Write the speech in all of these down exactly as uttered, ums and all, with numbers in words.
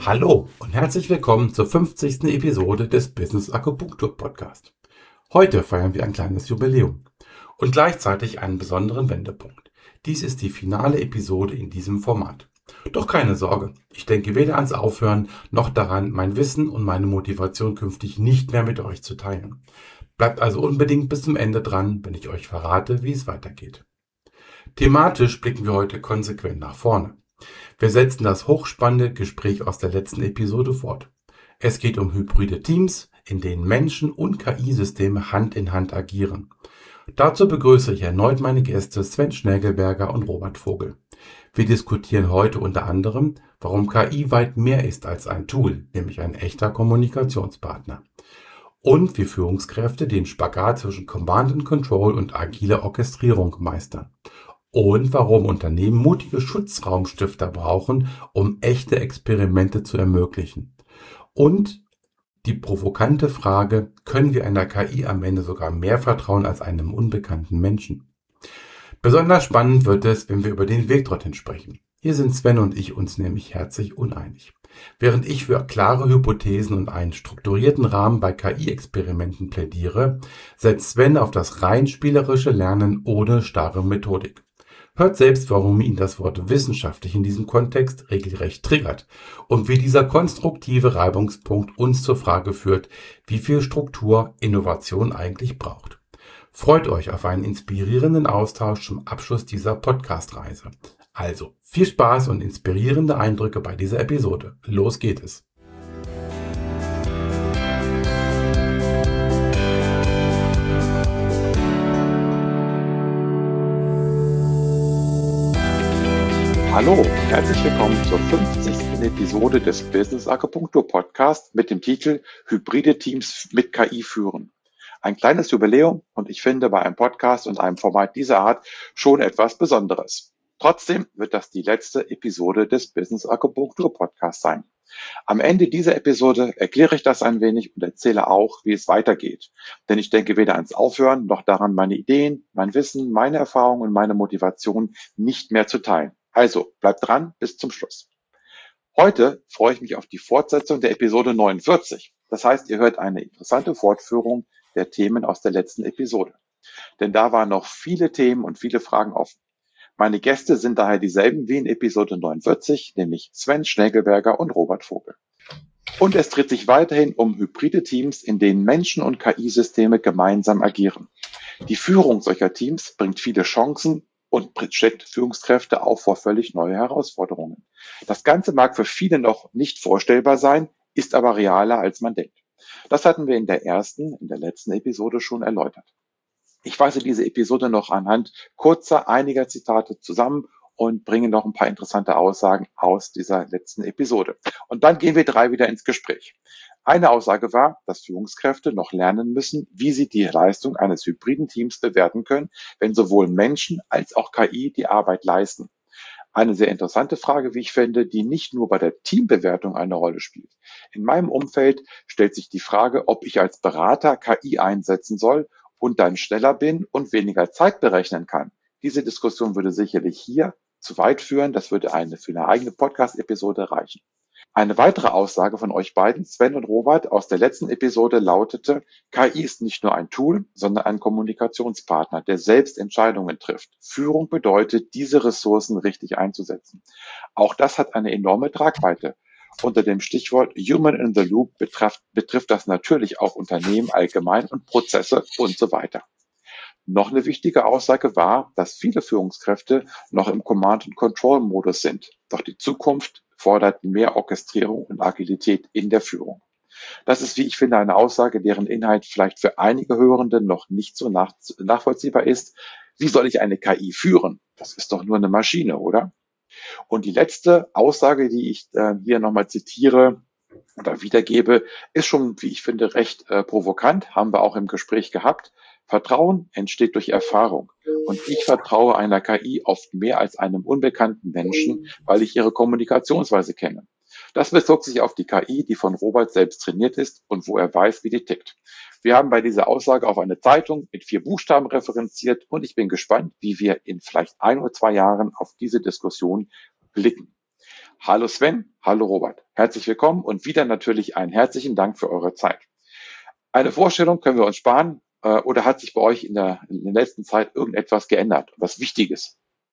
Hallo und herzlich willkommen zur fünfzigsten Episode des Business Akupunktur Podcast. Heute feiern wir ein kleines Jubiläum und gleichzeitig einen besonderen Wendepunkt. Dies ist die finale Episode in diesem Format. Doch keine Sorge, ich denke weder ans Aufhören noch daran, mein Wissen und meine Motivation künftig nicht mehr mit euch zu teilen. Bleibt also unbedingt bis zum Ende dran, wenn ich euch verrate, wie es weitergeht. Thematisch blicken wir heute konsequent nach vorne. Wir setzen das hochspannende Gespräch aus der letzten Episode fort. Es geht um hybride Teams, in denen Menschen und K I-Systeme Hand in Hand agieren. Dazu begrüße ich erneut meine Gäste Sven Schnägelberger und Robert Vogel. Wir diskutieren heute unter anderem, warum K I weit mehr ist als ein Tool, nämlich ein echter Kommunikationspartner. Und wie Führungskräfte den Spagat zwischen Command and Control und agiler Orchestrierung meistern. Und warum Unternehmen mutige Schutzraumstifter brauchen, um echte Experimente zu ermöglichen. Und die provokante Frage, können wir einer K I am Ende sogar mehr vertrauen als einem unbekannten Menschen? Besonders spannend wird es, wenn wir über den Weg dorthin sprechen. Hier sind Sven und ich uns nämlich herzlich uneinig. Während ich für klare Hypothesen und einen strukturierten Rahmen bei K I-Experimenten plädiere, setzt Sven auf das rein spielerische Lernen ohne starre Methodik. Hört selbst, warum ihn das Wort wissenschaftlich in diesem Kontext regelrecht triggert und wie dieser konstruktive Reibungspunkt uns zur Frage führt, wie viel Struktur Innovation eigentlich braucht. Freut euch auf einen inspirierenden Austausch zum Abschluss dieser Podcast-Reise. Also viel Spaß und inspirierende Eindrücke bei dieser Episode. Los geht es! Hallo, herzlich willkommen zur fünfzigsten Episode des Business Akupunktur Podcast mit dem Titel Hybride Teams mit K I führen. Ein kleines Jubiläum und ich finde bei einem Podcast und einem Format dieser Art schon etwas Besonderes. Trotzdem wird das die letzte Episode des Business Akupunktur Podcasts sein. Am Ende dieser Episode erkläre ich das ein wenig und erzähle auch, wie es weitergeht. Denn ich denke weder ans Aufhören noch daran, meine Ideen, mein Wissen, meine Erfahrungen und meine Motivation nicht mehr zu teilen. Also, bleibt dran bis zum Schluss. Heute freue ich mich auf die Fortsetzung der Episode neunundvierzig. Das heißt, ihr hört eine interessante Fortführung der Themen aus der letzten Episode. Denn da waren noch viele Themen und viele Fragen offen. Meine Gäste sind daher dieselben wie in Episode neunundvierzig, nämlich Sven Schnägelberger und Robert Vogel. Und es dreht sich weiterhin um hybride Teams, in denen Menschen und K I-Systeme gemeinsam agieren. Die Führung solcher Teams bringt viele Chancen und stellt Führungskräfte auch vor völlig neue Herausforderungen. Das Ganze mag für viele noch nicht vorstellbar sein, ist aber realer, als man denkt. Das hatten wir in der ersten, in der letzten Episode schon erläutert. Ich fasse diese Episode noch anhand kurzer, einiger Zitate zusammen und bringe noch ein paar interessante Aussagen aus dieser letzten Episode. Und dann gehen wir drei wieder ins Gespräch. Eine Aussage war, dass Führungskräfte noch lernen müssen, wie sie die Leistung eines hybriden Teams bewerten können, wenn sowohl Menschen als auch K I die Arbeit leisten. Eine sehr interessante Frage, wie ich finde, die nicht nur bei der Teambewertung eine Rolle spielt. In meinem Umfeld stellt sich die Frage, ob ich als Berater K I einsetzen soll und dann schneller bin und weniger Zeit berechnen kann. Diese Diskussion würde sicherlich hier zu weit führen. Das würde eine für eine eigene Podcast-Episode reichen. Eine weitere Aussage von euch beiden, Sven und Robert, aus der letzten Episode lautete, K I ist nicht nur ein Tool, sondern ein Kommunikationspartner, der selbst Entscheidungen trifft. Führung bedeutet, diese Ressourcen richtig einzusetzen. Auch das hat eine enorme Tragweite. Unter dem Stichwort Human in the Loop betrifft, betrifft das natürlich auch Unternehmen allgemein und Prozesse und so weiter. Noch eine wichtige Aussage war, dass viele Führungskräfte noch im Command-and-Control-Modus sind. Doch die Zukunft fordert mehr Orchestrierung und Agilität in der Führung. Das ist, wie ich finde, eine Aussage, deren Inhalt vielleicht für einige Hörende noch nicht so nach, nachvollziehbar ist. Wie soll ich eine K I führen? Das ist doch nur eine Maschine, oder? Und die letzte Aussage, die ich äh, hier nochmal zitiere oder wiedergebe, ist schon, wie ich finde, recht äh, provokant, haben wir auch im Gespräch gehabt. Vertrauen entsteht durch Erfahrung. Und ich vertraue einer K I oft mehr als einem unbekannten Menschen, weil ich ihre Kommunikationsweise kenne. Das bezog sich auf die K I, die von Robert selbst trainiert ist und wo er weiß, wie die tickt. Wir haben bei dieser Aussage auf eine Zeitung mit vier Buchstaben referenziert und ich bin gespannt, wie wir in vielleicht ein oder zwei Jahren auf diese Diskussion blicken. Hallo Sven, hallo Robert. Herzlich willkommen und wieder natürlich einen herzlichen Dank für eure Zeit. Eine Vorstellung können wir uns sparen äh, oder hat sich bei euch in der, in der letzten Zeit irgendetwas geändert, was Wichtiges?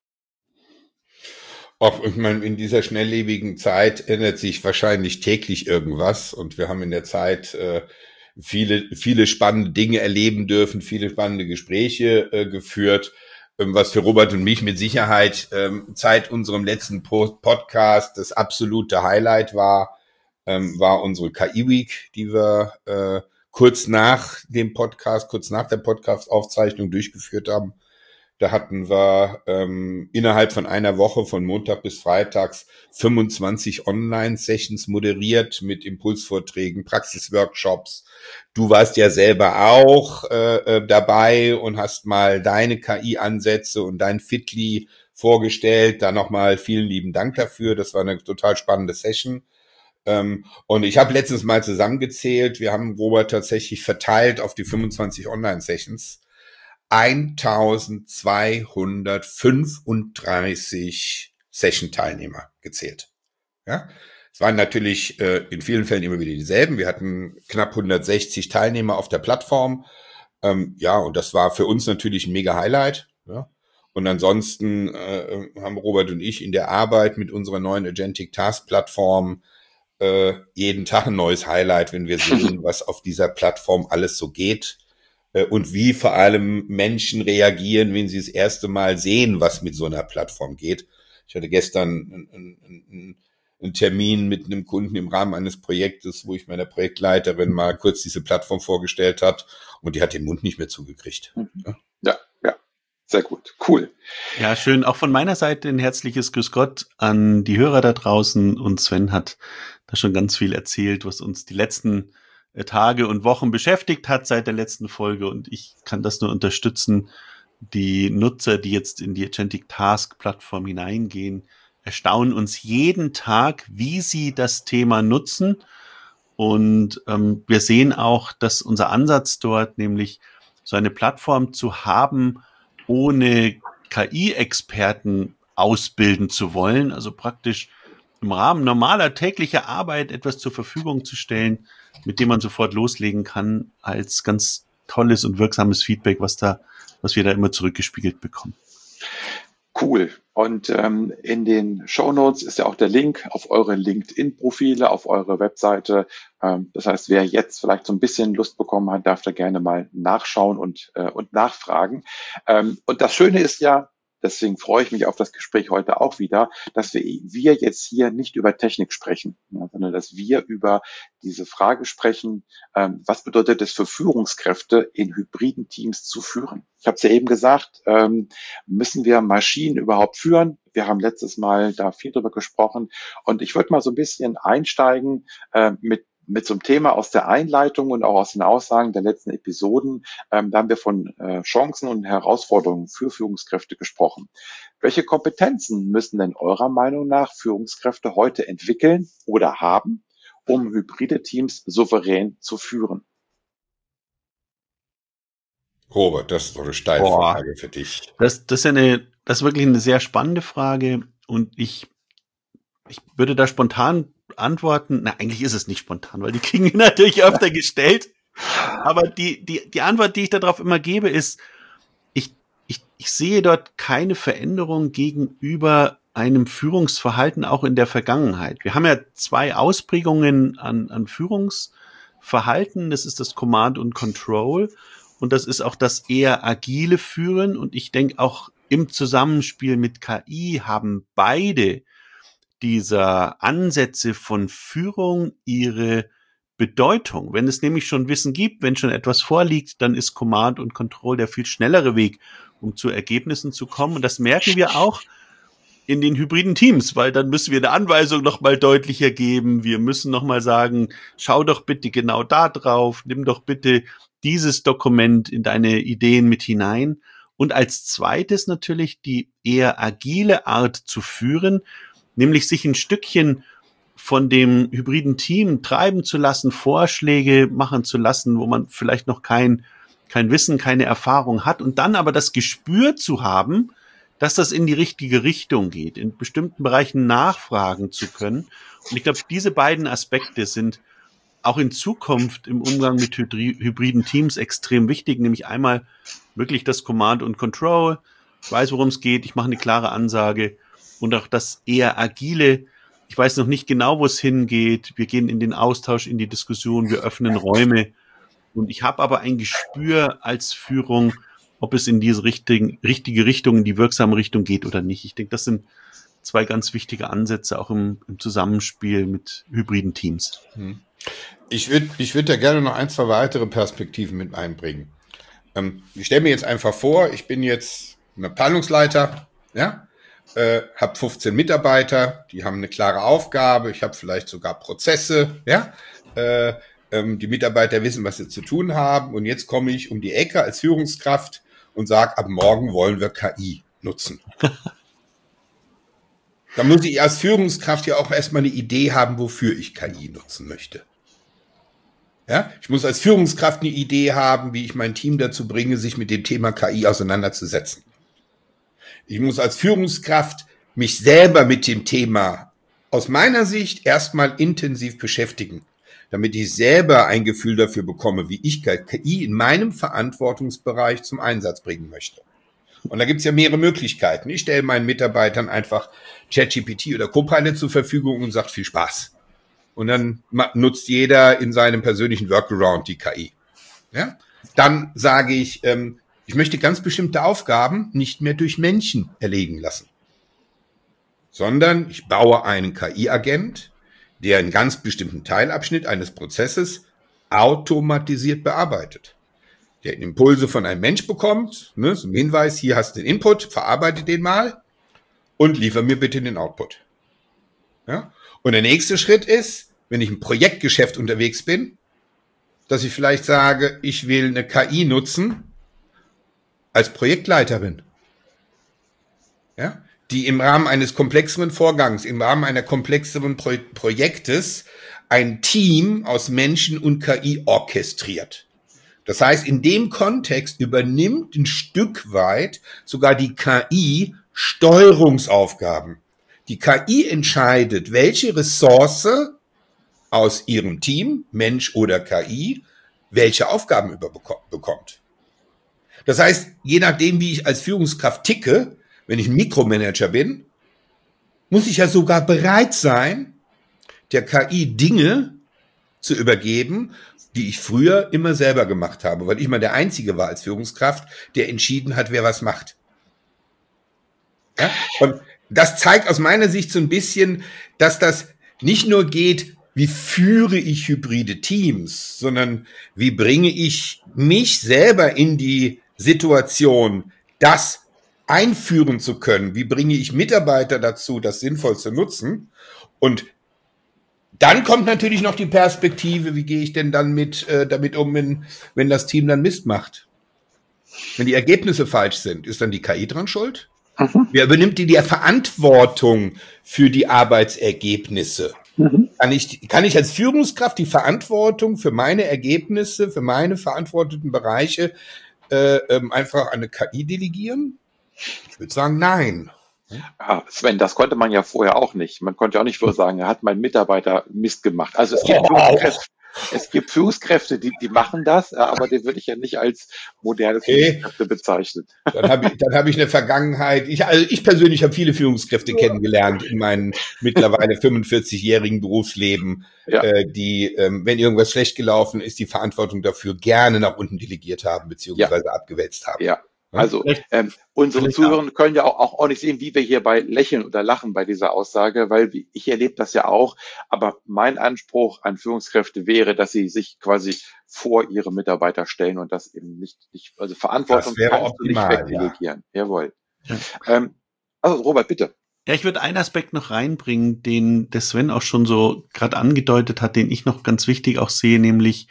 Auch, ich meine, in dieser schnelllebigen Zeit ändert sich wahrscheinlich täglich irgendwas und wir haben in der Zeit äh, viele, viele spannende Dinge erleben dürfen, viele spannende Gespräche äh, geführt, ähm, was für Robert und mich mit Sicherheit ähm, seit unserem letzten Pro- Podcast das absolute Highlight war, ähm, war unsere K I-Week, die wir äh, kurz nach dem Podcast, kurz nach der Podcast-Aufzeichnung durchgeführt haben. Da hatten wir ähm, innerhalb von einer Woche von Montag bis Freitags fünfundzwanzig Online-Sessions moderiert mit Impulsvorträgen, Praxisworkshops. Du warst ja selber auch äh, äh, dabei und hast mal deine K I-Ansätze und dein Fitly vorgestellt. Da nochmal vielen lieben Dank dafür. Das war eine total spannende Session. Ähm, und ich habe letztens mal zusammengezählt. Wir haben Robert tatsächlich verteilt auf die fünfundzwanzig Online-Sessions eintausendzweihundertfünfunddreißig Session-Teilnehmer gezählt. Ja, es waren natürlich äh, in vielen Fällen immer wieder dieselben. Wir hatten knapp hundertsechzig Teilnehmer auf der Plattform. Ähm, ja, und das war für uns natürlich ein mega Highlight. Ja. Und ansonsten äh, haben Robert und ich in der Arbeit mit unserer neuen Agentic Task Plattform äh, jeden Tag ein neues Highlight, wenn wir sehen, was auf dieser Plattform alles so geht. Und wie vor allem Menschen reagieren, wenn sie das erste Mal sehen, was mit so einer Plattform geht. Ich hatte gestern einen, einen, einen Termin mit einem Kunden im Rahmen eines Projektes, wo ich meiner Projektleiterin mal kurz diese Plattform vorgestellt hat und die hat den Mund nicht mehr zugekriegt. Ja, ja, sehr gut, cool. Ja, schön. Auch von meiner Seite ein herzliches Grüß Gott an die Hörer da draußen und Sven hat da schon ganz viel erzählt, was uns die letzten Tage und Wochen beschäftigt hat seit der letzten Folge und ich kann das nur unterstützen. Die Nutzer, die jetzt in die Agentic Task Plattform hineingehen, erstaunen uns jeden Tag, wie sie das Thema nutzen und ähm, wir sehen auch, dass unser Ansatz dort, nämlich so eine Plattform zu haben, ohne K I-Experten ausbilden zu wollen, also praktisch im Rahmen normaler täglicher Arbeit etwas zur Verfügung zu stellen, mit dem man sofort loslegen kann, als ganz tolles und wirksames Feedback, was da, was wir da immer zurückgespiegelt bekommen. Cool. Und ähm, in den Shownotes ist ja auch der Link auf eure LinkedIn-Profile, auf eure Webseite. Ähm, das heißt, wer jetzt vielleicht so ein bisschen Lust bekommen hat, darf da gerne mal nachschauen und, äh, und nachfragen. Ähm, und das Schöne ist ja, deswegen freue ich mich auf das Gespräch heute auch wieder, dass wir, wir jetzt hier nicht über Technik sprechen, ja, sondern dass wir über diese Frage sprechen, ähm, was bedeutet es für Führungskräfte in hybriden Teams zu führen? Ich habe es ja eben gesagt, ähm, müssen wir Maschinen überhaupt führen? Wir haben letztes Mal da viel drüber gesprochen und ich würde mal so ein bisschen einsteigen äh, mit mit so einem Thema aus der Einleitung und auch aus den Aussagen der letzten Episoden. Ähm, da haben wir von äh, Chancen und Herausforderungen für Führungskräfte gesprochen. Welche Kompetenzen müssen denn eurer Meinung nach Führungskräfte heute entwickeln oder haben, um hybride Teams souverän zu führen? Robert, das ist doch eine Steilvorlage für dich. Das, das ist eine, das ist wirklich eine sehr spannende Frage und ich, ich würde da spontan antworten. Na, eigentlich ist es nicht spontan, weil die kriegen wir natürlich öfter gestellt. Aber die, die, die Antwort, die ich darauf immer gebe, ist, ich, ich, ich sehe dort keine Veränderung gegenüber einem Führungsverhalten auch in der Vergangenheit. Wir haben ja zwei Ausprägungen an, an Führungsverhalten. Das ist das Command und Control. Und das ist auch das eher agile Führen. Und ich denke auch im Zusammenspiel mit K I haben beide dieser Ansätze von Führung ihre Bedeutung. Wenn es nämlich schon Wissen gibt, wenn schon etwas vorliegt, dann ist Command und Control der viel schnellere Weg, um zu Ergebnissen zu kommen. Und das merken wir auch in den hybriden Teams, weil dann müssen wir eine Anweisung noch mal deutlicher geben. Wir müssen noch mal sagen, schau doch bitte genau da drauf, nimm doch bitte dieses Dokument in deine Ideen mit hinein. Und als zweites natürlich die eher agile Art zu führen, nämlich sich ein Stückchen von dem hybriden Team treiben zu lassen, Vorschläge machen zu lassen, wo man vielleicht noch kein, kein Wissen, keine Erfahrung hat und dann aber das Gespür zu haben, dass das in die richtige Richtung geht, in bestimmten Bereichen nachfragen zu können. Und ich glaube, diese beiden Aspekte sind auch in Zukunft im Umgang mit hydri- hybriden Teams extrem wichtig, nämlich einmal wirklich das Command und Control. Ich weiß, worum es geht, ich mache eine klare Ansage und auch das eher agile. Ich weiß noch nicht genau, wo es hingeht. Wir gehen in den Austausch, in die Diskussion, wir öffnen Räume. Und ich habe aber ein Gespür als Führung, ob es in diese richtigen, richtige Richtung, in die wirksame Richtung geht oder nicht. Ich denke, das sind zwei ganz wichtige Ansätze auch im, im Zusammenspiel mit hybriden Teams. Ich würde ich würd da gerne noch ein, zwei weitere Perspektiven mit einbringen. Ähm, ich stelle mir jetzt einfach vor, ich bin jetzt ein Abteilungsleiter, ja, äh, habe fünfzehn Mitarbeiter, die haben eine klare Aufgabe, ich habe vielleicht sogar Prozesse, ja, äh, ähm, die Mitarbeiter wissen, was sie zu tun haben und jetzt komme ich um die Ecke als Führungskraft und sage, ab morgen wollen wir K I nutzen. Da muss ich als Führungskraft ja auch erstmal eine Idee haben, wofür ich K I nutzen möchte. Ja, ich muss als Führungskraft eine Idee haben, wie ich mein Team dazu bringe, sich mit dem Thema K I auseinanderzusetzen. Ich muss als Führungskraft mich selber mit dem Thema aus meiner Sicht erstmal intensiv beschäftigen, damit ich selber ein Gefühl dafür bekomme, wie ich K I in meinem Verantwortungsbereich zum Einsatz bringen möchte. Und da gibt es ja mehrere Möglichkeiten. Ich stelle meinen Mitarbeitern einfach ChatGPT oder Copilot zur Verfügung und sage viel Spaß. Und dann nutzt jeder in seinem persönlichen Workaround die K I. Ja? Dann sage ich, ähm, ich möchte ganz bestimmte Aufgaben nicht mehr durch Menschen erledigen lassen, sondern ich baue einen K I-Agent, der einen ganz bestimmten Teilabschnitt eines Prozesses automatisiert bearbeitet. Der Impulse von einem Mensch bekommt, ne, so ein Hinweis, hier hast du den Input, verarbeite den mal und liefer mir bitte den Output. Ja? Und der nächste Schritt ist, wenn ich im Projektgeschäft unterwegs bin, dass ich vielleicht sage, ich will eine K I nutzen als Projektleiterin, ja, die im Rahmen eines komplexeren Vorgangs, im Rahmen einer komplexeren Pro- Projektes ein Team aus Menschen und K I orchestriert. Das heißt, in dem Kontext übernimmt ein Stück weit sogar die K I Steuerungsaufgaben. Die K I entscheidet, welche Ressource aus ihrem Team, Mensch oder K I, welche Aufgaben überbekommt. Das heißt, je nachdem, wie ich als Führungskraft ticke, wenn ich ein Mikromanager bin, muss ich ja sogar bereit sein, der K I Dinge zu übergeben, die ich früher immer selber gemacht habe, weil ich mal der Einzige war als Führungskraft, der entschieden hat, wer was macht. Ja? Und das zeigt aus meiner Sicht so ein bisschen, dass das nicht nur geht, wie führe ich hybride Teams, sondern wie bringe ich mich selber in die Situation, das einführen zu können. Wie bringe ich Mitarbeiter dazu, das sinnvoll zu nutzen? Und dann kommt natürlich noch die Perspektive, wie gehe ich denn dann mit äh, damit um, wenn, wenn das Team dann Mist macht? Wenn die Ergebnisse falsch sind, ist dann die K I dran schuld? Mhm. Wer übernimmt die, die Verantwortung für die Arbeitsergebnisse? Mhm. Kann ich, kann ich als Führungskraft die Verantwortung für meine Ergebnisse, für meine verantworteten Bereiche äh, ähm, einfach an eine K I delegieren? Ich würde sagen, nein. Ja, Sven, das konnte man ja vorher auch nicht. Man konnte auch nicht vorher sagen, er hat mein Mitarbeiter Mist gemacht. Also es gibt, oh. Führungskräfte, es gibt Führungskräfte, die, die machen das, aber den würde ich ja nicht als moderne okay. Führungskräfte bezeichnen. Dann habe ich, dann habe ich eine Vergangenheit. Ich, also ich persönlich habe viele Führungskräfte ja. kennengelernt in meinem mittlerweile fünfundvierzigjährigen Berufsleben, ja. äh, die, ähm, wenn irgendwas schlecht gelaufen ist, die Verantwortung dafür gerne nach unten delegiert haben beziehungsweise ja. abgewälzt haben. Ja. Also ähm, unsere Zuhörer können ja auch, auch, auch nicht sehen, wie wir hierbei lächeln oder lachen bei dieser Aussage, weil ich erlebe das ja auch. Aber mein Anspruch an Führungskräfte wäre, dass sie sich quasi vor ihre Mitarbeiter stellen und das eben nicht, nicht also Verantwortung kannst du nicht wegdelegieren. Ja. Jawohl. Ja. Ähm, also Robert, bitte. Ja, ich würde einen Aspekt noch reinbringen, den der Sven auch schon so gerade angedeutet hat, den ich noch ganz wichtig auch sehe, nämlich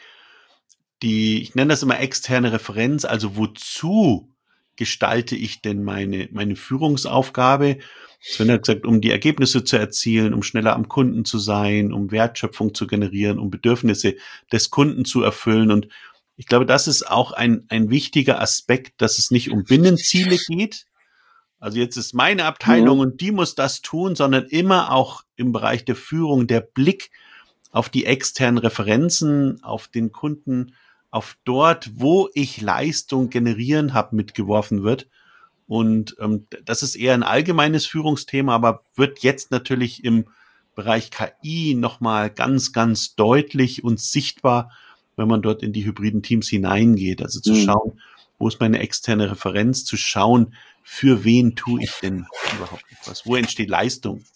die, ich nenne das immer externe Referenz, also wozu gestalte ich denn meine meine Führungsaufgabe? Sven hat gesagt, um die Ergebnisse zu erzielen, um schneller am Kunden zu sein, um Wertschöpfung zu generieren, um Bedürfnisse des Kunden zu erfüllen. Und ich glaube, das ist auch ein ein wichtiger Aspekt, dass es nicht um Binnenziele geht, also jetzt ist meine Abteilung Mhm. und die muss das tun, sondern immer auch im Bereich der Führung der Blick auf die externen Referenzen, auf den Kunden, auf dort, wo ich Leistung generieren habe, mitgeworfen wird. Und ähm, das ist eher ein allgemeines Führungsthema, aber wird jetzt natürlich im Bereich K I nochmal ganz, ganz deutlich und sichtbar, wenn man dort in die hybriden Teams hineingeht. Also zu Mhm. schauen, wo ist meine externe Referenz, zu schauen, für wen tue ich denn überhaupt etwas? Wo entsteht Leistung?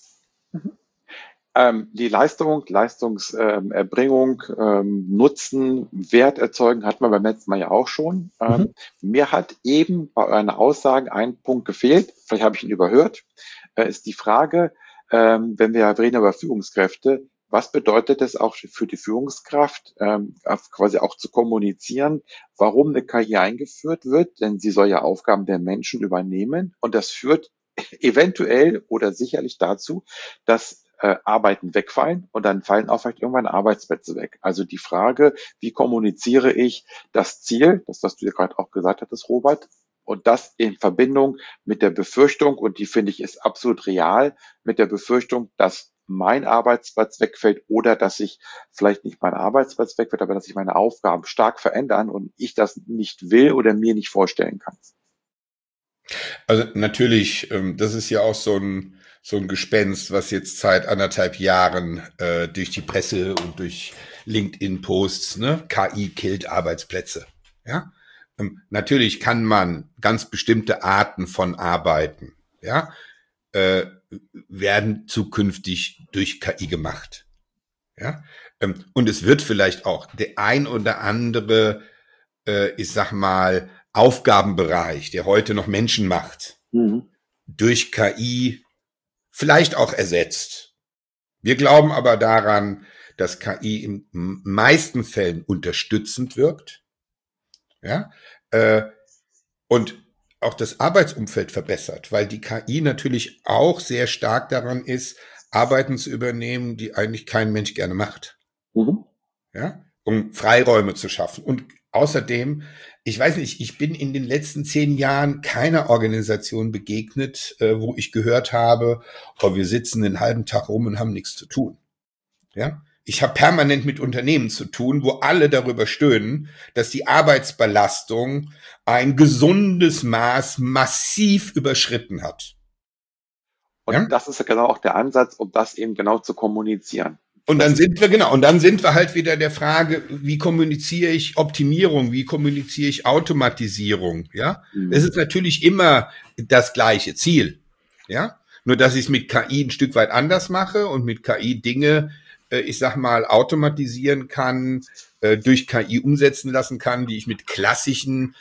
Ähm, die Leistung, Leistungserbringung, ähm, Nutzen, Wert erzeugen, hatten wir beim letzten Mal ja auch schon. Ähm, Mir hat eben bei einer Aussage ein Punkt gefehlt, vielleicht habe ich ihn überhört, äh, ist die Frage, ähm, wenn wir reden über Führungskräfte, was bedeutet es auch für die Führungskraft, ähm, auf- quasi auch zu kommunizieren, warum eine K I eingeführt wird, denn sie soll ja Aufgaben der Menschen übernehmen und das führt eventuell oder sicherlich dazu, dass äh, Arbeiten wegfallen und dann fallen auch vielleicht irgendwann Arbeitsplätze weg. Also die Frage, wie kommuniziere ich das Ziel, das was du ja gerade auch gesagt hattest, Robert, und das in Verbindung mit der Befürchtung, und die finde ich ist absolut real, mit der Befürchtung, dass mein Arbeitsplatz wegfällt oder dass sich vielleicht nicht mein Arbeitsplatz wegfällt, aber dass sich meine Aufgaben stark verändern und ich das nicht will oder mir nicht vorstellen kann. Also natürlich, ähm, das ist ja auch so ein so ein Gespenst, was jetzt seit anderthalb Jahren äh, durch die Presse und durch LinkedIn-Posts, ne, K I killt Arbeitsplätze. Ja, ähm, natürlich kann man ganz bestimmte Arten von Arbeiten, ja, äh, werden zukünftig durch K I gemacht. Ja, ähm, und es wird vielleicht auch der ein oder andere, äh, ich sag mal, Aufgabenbereich, der heute noch Menschen macht, Mhm. durch K I vielleicht auch ersetzt. Wir glauben aber daran, dass K I in meisten Fällen unterstützend wirkt, ja, äh, und auch das Arbeitsumfeld verbessert, weil die K I natürlich auch sehr stark daran ist, Arbeiten zu übernehmen, die eigentlich kein Mensch gerne macht, Mhm. ja, um Freiräume zu schaffen. Und außerdem, ich weiß nicht, ich bin in den letzten zehn Jahren keiner Organisation begegnet, äh, wo ich gehört habe, oh, wir sitzen den halben Tag rum und haben nichts zu tun. Ja, ich habe permanent mit Unternehmen zu tun, wo alle darüber stöhnen, dass die Arbeitsbelastung ein gesundes Maß massiv überschritten hat. Und Ja? das ist ja genau auch der Ansatz, um das eben genau zu kommunizieren. Und Das dann ist, sind wir, genau, und dann sind wir halt wieder der Frage, wie kommuniziere ich Optimierung, wie kommuniziere ich Automatisierung, ja? Es Mhm. ist natürlich immer das gleiche Ziel, ja? Nur, dass ich es mit K I ein Stück weit anders mache und mit K I Dinge, äh, ich sag mal, automatisieren kann, äh, durch K I umsetzen lassen kann, die ich mit klassischen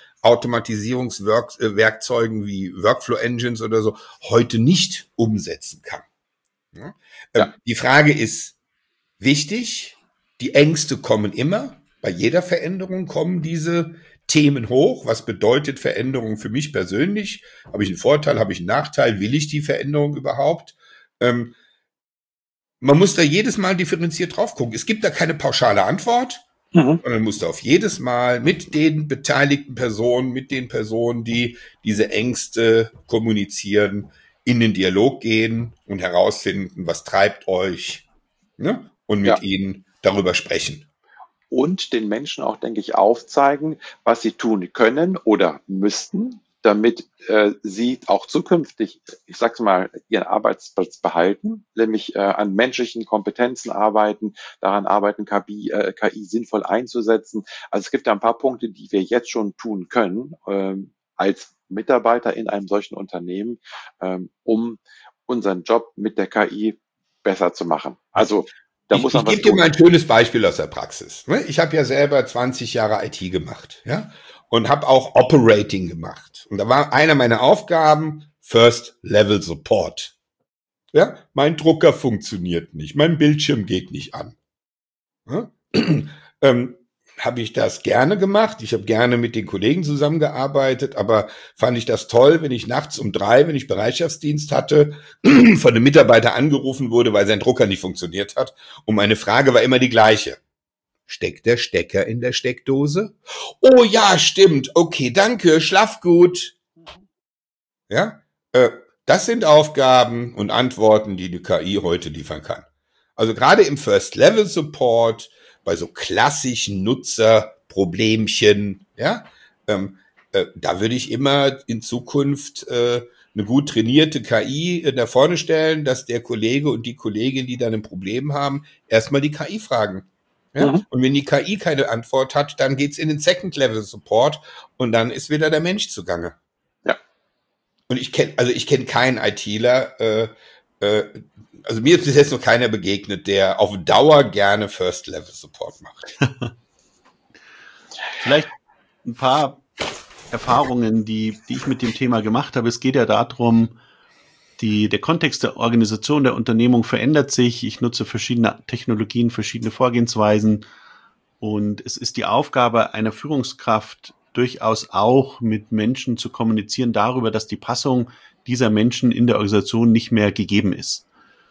Automatisierungswerkzeugen wie Workflow Engines oder so heute nicht umsetzen kann. Ja? Ähm, ja, die Frage ist, wichtig, die Ängste kommen immer. Bei jeder Veränderung kommen diese Themen hoch. Was bedeutet Veränderung für mich persönlich? Habe ich einen Vorteil, habe ich einen Nachteil? Will ich die Veränderung überhaupt? Ähm, man muss da jedes Mal differenziert drauf gucken. Es gibt da keine pauschale Antwort, mhm. sondern man muss da auf jedes Mal mit den beteiligten Personen, mit den Personen, die diese Ängste kommunizieren, in den Dialog gehen und herausfinden, was treibt euch, ne? Und mit Ja. ihnen darüber sprechen. Und den Menschen auch, denke ich, aufzeigen, was sie tun können oder müssten, damit äh, sie auch zukünftig, ich sag's mal, ihren Arbeitsplatz behalten, nämlich äh, an menschlichen Kompetenzen arbeiten, daran arbeiten, K I, äh, K I sinnvoll einzusetzen. Also es gibt da ein paar Punkte, die wir jetzt schon tun können, ähm, als Mitarbeiter in einem solchen Unternehmen, ähm, um unseren Job mit der K I besser zu machen. Also da Ich, muss ich man was gebe dir tun. mal ein schönes Beispiel aus der Praxis. ne? Ich habe ja selber zwanzig Jahre I T gemacht, ja, und habe auch Operating gemacht. Und da war einer meiner Aufgaben First Level Support. Ja, mein Drucker funktioniert nicht, mein Bildschirm geht nicht an. Ja? ähm, habe ich das gerne gemacht. Ich habe gerne mit den Kollegen zusammengearbeitet, aber fand ich das toll, wenn ich nachts um drei, wenn ich Bereitschaftsdienst hatte, von einem Mitarbeiter angerufen wurde, weil sein Drucker nicht funktioniert hat. Und meine Frage war immer die gleiche. Steckt der Stecker in der Steckdose? Oh ja, stimmt. Okay, danke, schlaf gut. Ja? Äh, das sind Aufgaben und Antworten, die die K I heute liefern kann. Also gerade im First-Level-Support, bei so klassischen Nutzerproblemchen, ja, ähm, äh, da würde ich immer in Zukunft äh, eine gut trainierte K I da vorne stellen, dass der Kollege und die Kollegin, die dann ein Problem haben, erstmal die K I fragen. Ja? Mhm. Und wenn die K I keine Antwort hat, dann geht's in den Second-Level-Support und dann ist wieder der Mensch zugange. Ja. Und ich kenne, also ich kenne keinen ITler, äh, äh, also mir ist bis jetzt noch keiner begegnet, der auf Dauer gerne First-Level-Support macht. Vielleicht ein paar Erfahrungen, die, die ich mit dem Thema gemacht habe. Es geht ja darum, die, der Kontext der Organisation, der Unternehmung verändert sich. Ich nutze verschiedene Technologien, verschiedene Vorgehensweisen. Und es ist die Aufgabe einer Führungskraft, durchaus auch mit Menschen zu kommunizieren darüber, dass die Passung dieser Menschen in der Organisation nicht mehr gegeben ist.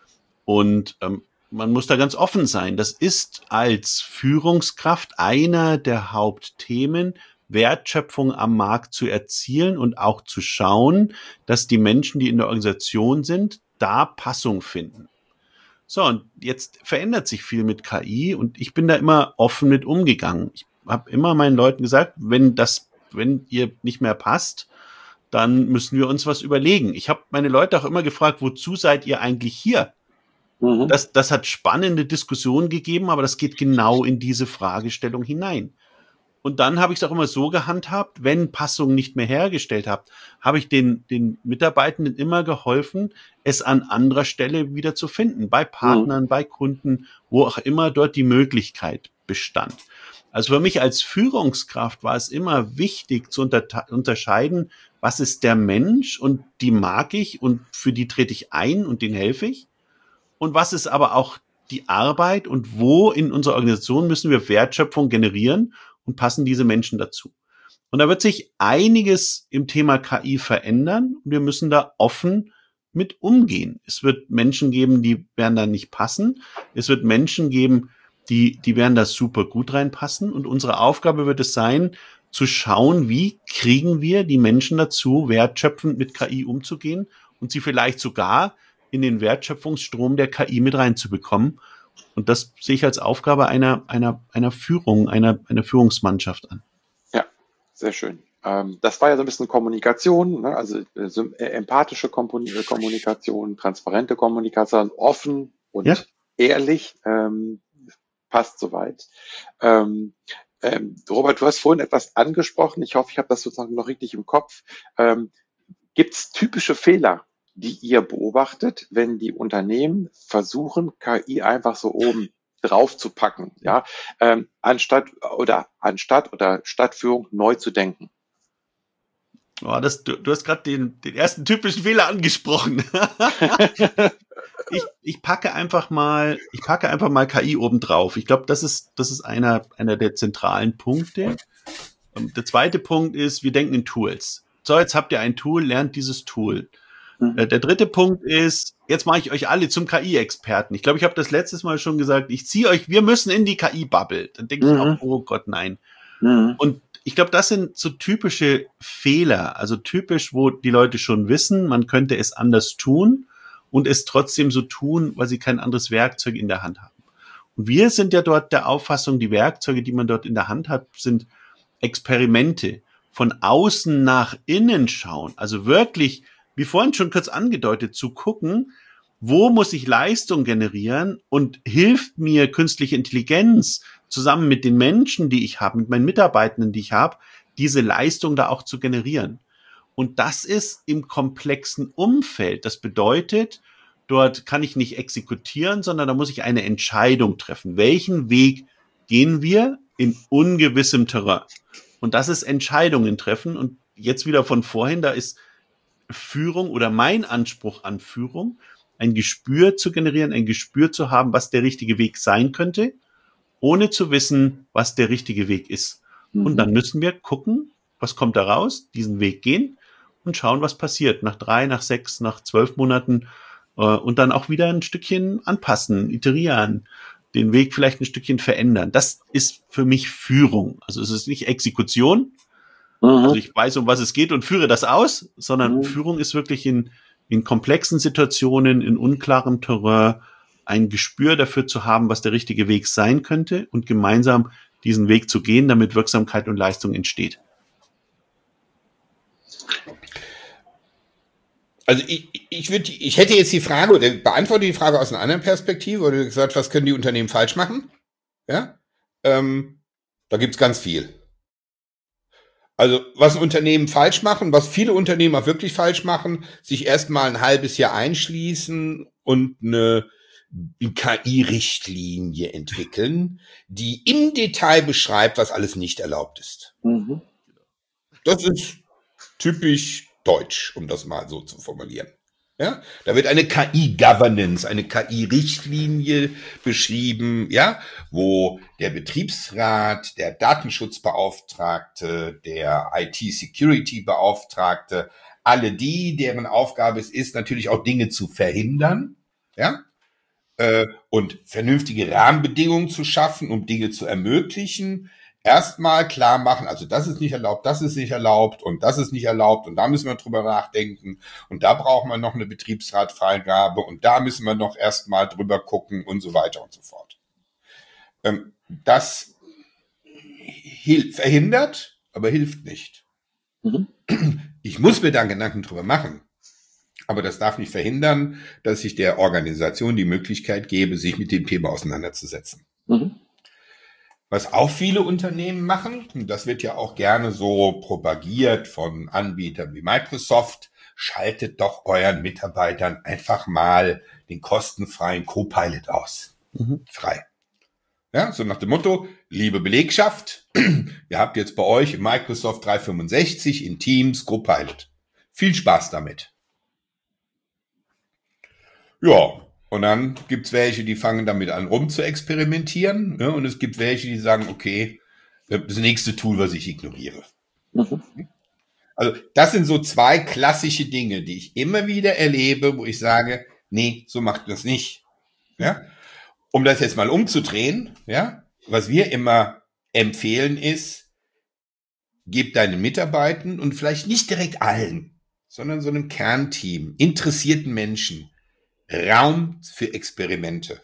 Und ähm, man muss da ganz offen sein. Das ist als Führungskraft einer der Hauptthemen, Wertschöpfung am Markt zu erzielen und auch zu schauen, dass die Menschen, die in der Organisation sind, da Passung finden. So, und jetzt verändert sich viel mit K I und ich bin da immer offen mit umgegangen. Ich habe immer meinen Leuten gesagt, wenn das, wenn ihr nicht mehr passt, dann müssen wir uns was überlegen. Ich habe meine Leute auch immer gefragt, wozu seid ihr eigentlich hier? Mhm. Das, das hat spannende Diskussionen gegeben, aber das geht genau in diese Fragestellung hinein. Und dann habe ich es auch immer so gehandhabt, wenn Passung nicht mehr hergestellt habt, habe ich den, den Mitarbeitenden immer geholfen, es an anderer Stelle wieder zu finden, bei Partnern, mhm. bei Kunden, wo auch immer dort die Möglichkeit bestand. Also für mich als Führungskraft war es immer wichtig zu unter- unterscheiden, was ist der Mensch und die mag ich und für die trete ich ein und den helfe ich. Und was ist aber auch die Arbeit und wo in unserer Organisation müssen wir Wertschöpfung generieren und passen diese Menschen dazu. Und da wird sich einiges im Thema K I verändern und wir müssen da offen mit umgehen. Es wird Menschen geben, die werden da nicht passen. Es wird Menschen geben, die, die werden da super gut reinpassen. Und unsere Aufgabe wird es sein, zu schauen, wie kriegen wir die Menschen dazu, wertschöpfend mit K I umzugehen und sie vielleicht sogar in den Wertschöpfungsstrom der K I mit reinzubekommen. Und das sehe ich als Aufgabe einer, einer, einer Führung, einer, einer Führungsmannschaft an. Ja, sehr schön. Ähm, das war ja so ein bisschen Kommunikation, ne? Also äh, so, äh, empathische Kompon- Kommunikation, transparente Kommunikation, offen und ja. ehrlich, ähm, passt soweit. Ähm, ähm, Robert, du hast vorhin etwas angesprochen. Ich hoffe, ich habe das sozusagen noch richtig im Kopf. Ähm, Gibt es typische Fehler, die ihr beobachtet, wenn die Unternehmen versuchen, K I einfach so oben drauf zu packen, ja, ähm, anstatt oder anstatt oder Stadtführung neu zu denken? Oh, das, du, du hast gerade den, den ersten typischen Fehler angesprochen. ich, ich packe einfach mal, ich packe einfach mal K I oben drauf. Ich glaube, das ist, das ist einer, einer der zentralen Punkte. Und der zweite Punkt ist, wir denken in Tools. So, jetzt habt ihr ein Tool, lernt dieses Tool. Der dritte Punkt ist, jetzt mache ich euch alle zum K I-Experten. Ich glaube, ich habe das letztes Mal schon gesagt, ich ziehe euch, wir müssen in die K I-Bubble. Dann denke mhm. ich auch, oh Gott, nein. Mhm. Und ich glaube, das sind so typische Fehler, also typisch, wo die Leute schon wissen, man könnte es anders tun und es trotzdem so tun, weil sie kein anderes Werkzeug in der Hand haben. Und wir sind ja dort der Auffassung, die Werkzeuge, die man dort in der Hand hat, sind Experimente. Von außen nach innen schauen, also wirklich, wie vorhin schon kurz angedeutet, zu gucken, wo muss ich Leistung generieren und hilft mir künstliche Intelligenz zusammen mit den Menschen, die ich habe, mit meinen Mitarbeitenden, die ich habe, diese Leistung da auch zu generieren. Und das ist im komplexen Umfeld. Das bedeutet, dort kann ich nicht exekutieren, sondern da muss ich eine Entscheidung treffen. Welchen Weg gehen wir in ungewissem Terrain? Und das ist Entscheidungen treffen. Und jetzt wieder von vorhin, da ist Führung oder mein Anspruch an Führung, ein Gespür zu generieren, ein Gespür zu haben, was der richtige Weg sein könnte, ohne zu wissen, was der richtige Weg ist. Mhm. Und dann müssen wir gucken, was kommt da raus, diesen Weg gehen und schauen, was passiert nach drei, nach sechs, nach zwölf Monaten äh, und dann auch wieder ein Stückchen anpassen, iterieren, den Weg vielleicht ein Stückchen verändern. Das ist für mich Führung. Also es ist nicht Exekution, Mhm. Also ich weiß, um was es geht und führe das aus, sondern Mhm. Führung ist wirklich in, in komplexen Situationen, in unklarem Terrain, ein Gespür dafür zu haben, was der richtige Weg sein könnte und gemeinsam diesen Weg zu gehen, damit Wirksamkeit und Leistung entsteht. Also ich, ich würde, ich hätte jetzt die Frage, oder beantworte die Frage aus einer anderen Perspektive, oder gesagt, was können die Unternehmen falsch machen? Ja, ähm, da gibt's ganz viel. Also was ein Unternehmen falsch machen, was viele Unternehmen auch wirklich falsch machen, sich erstmal ein halbes Jahr einschließen und eine K I-Richtlinie entwickeln, die im Detail beschreibt, was alles nicht erlaubt ist. Mhm. Das ist typisch deutsch, um das mal so zu formulieren. Ja, da wird eine K I-Governance, eine K I-Richtlinie beschrieben, ja, wo der Betriebsrat, der Datenschutzbeauftragte, der I T-Security-Beauftragte, alle die, deren Aufgabe es ist, natürlich auch Dinge zu verhindern, ja, äh, und vernünftige Rahmenbedingungen zu schaffen, um Dinge zu ermöglichen, erstmal klar machen, also das ist nicht erlaubt, das ist nicht erlaubt und das ist nicht erlaubt und da müssen wir drüber nachdenken und da brauchen wir noch eine Betriebsratfreigabe und da müssen wir noch erstmal drüber gucken und so weiter und so fort. Ähm, das hilft, verhindert, aber hilft nicht. Mhm. Ich muss mir da Gedanken drüber machen, aber das darf nicht verhindern, dass ich der Organisation die Möglichkeit gebe, sich mit dem Thema auseinanderzusetzen. Mhm. Was auch viele Unternehmen machen, und das wird ja auch gerne so propagiert von Anbietern wie Microsoft, schaltet doch euren Mitarbeitern einfach mal den kostenfreien Copilot aus. Mhm. Frei. Ja, so nach dem Motto, liebe Belegschaft, ihr habt jetzt bei euch im Microsoft dreihundertfünfundsechzig in Teams Copilot. Viel Spaß damit. Ja, und dann gibt's welche, die fangen damit an, rum zu experimentieren. Ja, und es gibt welche, die sagen, okay, das nächste Tool, was ich ignoriere. Mhm. Also das sind so zwei klassische Dinge, die ich immer wieder erlebe, wo ich sage, nee, so macht das nicht. Ja, um das jetzt mal umzudrehen, ja, was wir immer empfehlen ist, gib deinen Mitarbeitern und vielleicht nicht direkt allen, sondern so einem Kernteam, interessierten Menschen, Raum für Experimente.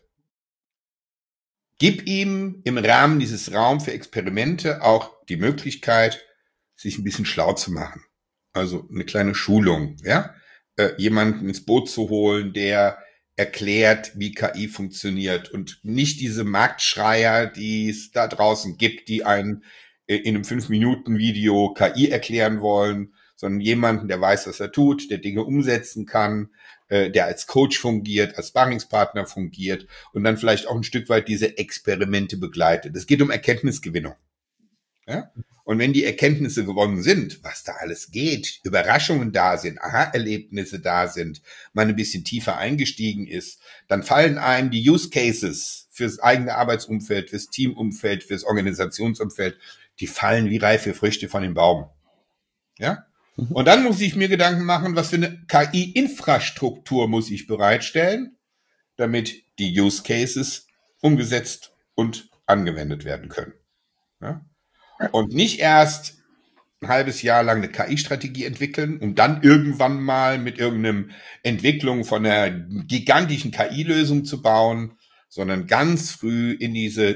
Gib ihm im Rahmen dieses Raum für Experimente auch die Möglichkeit, sich ein bisschen schlau zu machen. Also eine kleine Schulung, ja, äh, jemanden ins Boot zu holen, der erklärt, wie K I funktioniert und nicht diese Marktschreier, die es da draußen gibt, die einen äh, in einem fünf Minuten Video K I erklären wollen, sondern jemanden, der weiß, was er tut, der Dinge umsetzen kann, äh, der als Coach fungiert, als Sparringspartner fungiert und dann vielleicht auch ein Stück weit diese Experimente begleitet. Es geht um Erkenntnisgewinnung. Ja? Und wenn die Erkenntnisse gewonnen sind, was da alles geht, Überraschungen da sind, Aha-Erlebnisse da sind, man ein bisschen tiefer eingestiegen ist, dann fallen einem die Use Cases fürs eigene Arbeitsumfeld, fürs Teamumfeld, fürs Organisationsumfeld, die fallen wie reife Früchte von dem Baum. Ja? Und dann muss ich mir Gedanken machen, was für eine K I-Infrastruktur muss ich bereitstellen, damit die Use Cases umgesetzt und angewendet werden können. Ja? Und nicht erst ein halbes Jahr lang eine K I-Strategie entwickeln, um dann irgendwann mal mit irgendeinem Entwicklung von einer gigantischen K I-Lösung zu bauen, sondern ganz früh in diese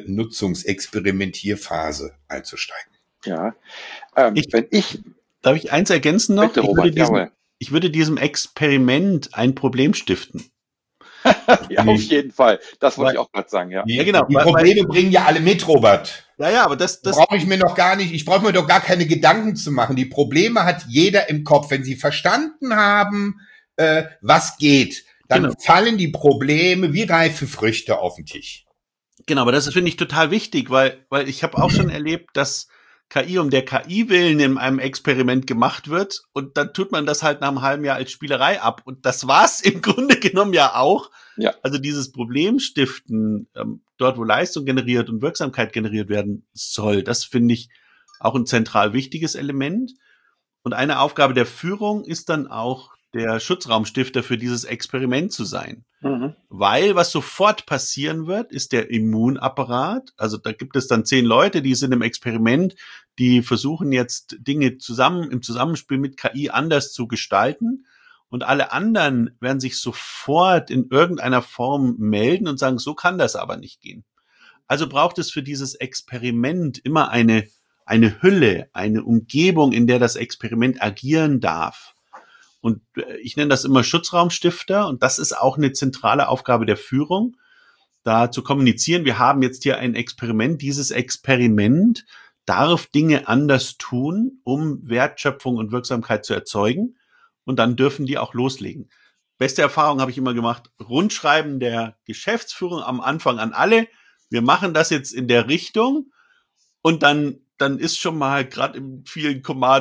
Nutzungsexperimentierphase einzusteigen. Ja, ähm, Ich- wenn ich, Darf ich eins ergänzen noch? bitte ich, würde Robert, diesem, jawohl. ich würde diesem Experiment ein Problem stiften. Ja, auf jeden Fall. Das wollte Weil- ich auch gerade sagen, ja. Die, Ja, genau, die weil- Probleme bringen ja alle mit, Robert. Ja, ja, aber das, Da das, brauche ich mir noch gar nicht, ich brauche mir doch gar keine Gedanken zu machen. Die Probleme hat jeder im Kopf. Wenn sie verstanden haben, äh, was geht, dann Genau. fallen die Probleme wie reife Früchte auf den Tisch. genau, aber das finde ich total wichtig, weil, weil ich habe auch schon erlebt, dass K I um der K I willen in einem Experiment gemacht wird und dann tut man das halt nach einem halben Jahr als Spielerei ab. Und das war's im Grunde genommen ja auch. Ja. Also dieses Problemstiften, ähm, dort wo Leistung generiert und Wirksamkeit generiert werden soll, das finde ich auch ein zentral wichtiges Element. Und eine Aufgabe der Führung ist dann auch, der Schutzraumstifter für dieses Experiment zu sein. Mhm. Weil was sofort passieren wird, ist der Immunapparat. Also da gibt es dann zehn Leute, die sind im Experiment, die versuchen jetzt Dinge zusammen im Zusammenspiel mit K I anders zu gestalten. Und alle anderen werden sich sofort in irgendeiner Form melden und sagen, so kann das aber nicht gehen. Also braucht es für dieses Experiment immer eine, eine Hülle, eine Umgebung, in der das Experiment agieren darf. Und ich nenne das immer Schutzraumstifter. Und das ist auch eine zentrale Aufgabe der Führung, da zu kommunizieren. Wir haben jetzt hier ein Experiment. Dieses Experiment darf Dinge anders tun, um Wertschöpfung und Wirksamkeit zu erzeugen. Und dann dürfen die auch loslegen. Beste Erfahrung habe ich immer gemacht. Rundschreiben der Geschäftsführung am Anfang an alle. Wir machen das jetzt in der Richtung. Und dann, dann ist schon mal, gerade in vielen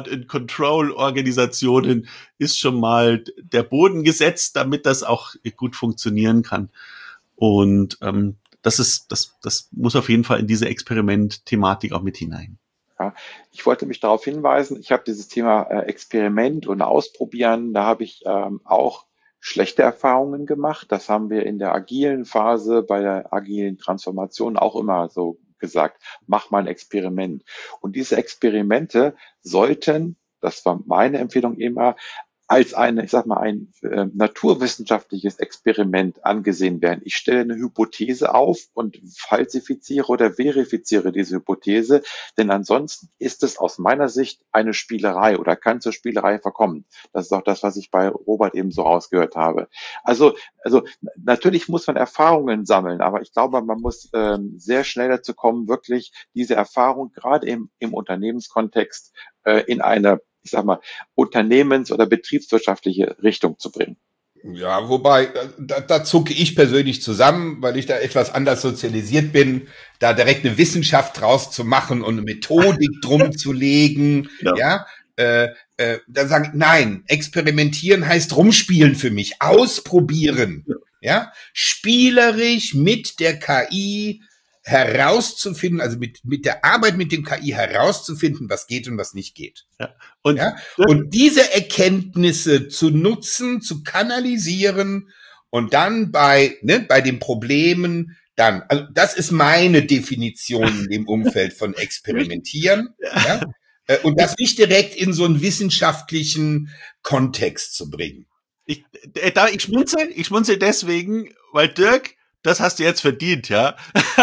Command-and-Control-Organisationen, ist schon mal der Boden gesetzt, damit das auch gut funktionieren kann. Und ähm, das ist, das, das muss auf jeden Fall in diese Experiment-Thematik auch mit hinein. Ja, ich wollte mich darauf hinweisen, ich habe dieses Thema äh, Experiment und Ausprobieren, da habe ich ähm, auch schlechte Erfahrungen gemacht. Das haben wir in der agilen Phase, bei der agilen Transformation auch immer so gesagt, mach mal ein Experiment. Und diese Experimente sollten, das war meine Empfehlung immer, als eine, ich sag mal, ein äh, naturwissenschaftliches Experiment angesehen werden. Ich stelle eine Hypothese auf und falsifiziere oder verifiziere diese Hypothese, denn ansonsten ist es aus meiner Sicht eine Spielerei oder kann zur Spielerei verkommen. Das ist auch das, was ich bei Robert eben so rausgehört habe. Also, also natürlich muss man Erfahrungen sammeln, aber ich glaube, man muss ähm, sehr schnell dazu kommen, wirklich diese Erfahrung gerade im, im Unternehmenskontext äh, in eine, ich sag mal, unternehmens- oder betriebswirtschaftliche Richtung zu bringen. Ja, wobei, da, da zucke ich persönlich zusammen, weil ich da etwas anders sozialisiert bin, da direkt eine Wissenschaft draus zu machen und eine Methodik drum zu legen, ja, ja äh, äh, da sagen, nein, experimentieren heißt rumspielen für mich, ausprobieren, ja, ja? Spielerisch mit der K I herauszufinden, also mit, mit der Arbeit mit dem K I herauszufinden, was geht und was nicht geht. Ja. Und, ja? Und diese Erkenntnisse zu nutzen, zu kanalisieren und dann bei, ne, bei den Problemen dann, also das ist meine Definition in dem Umfeld von Experimentieren, ja? Und das nicht direkt in so einen wissenschaftlichen Kontext zu bringen. Ich, da, ich schmunzel, ich schmunzel deswegen, weil Dirk, das hast du jetzt verdient, ja.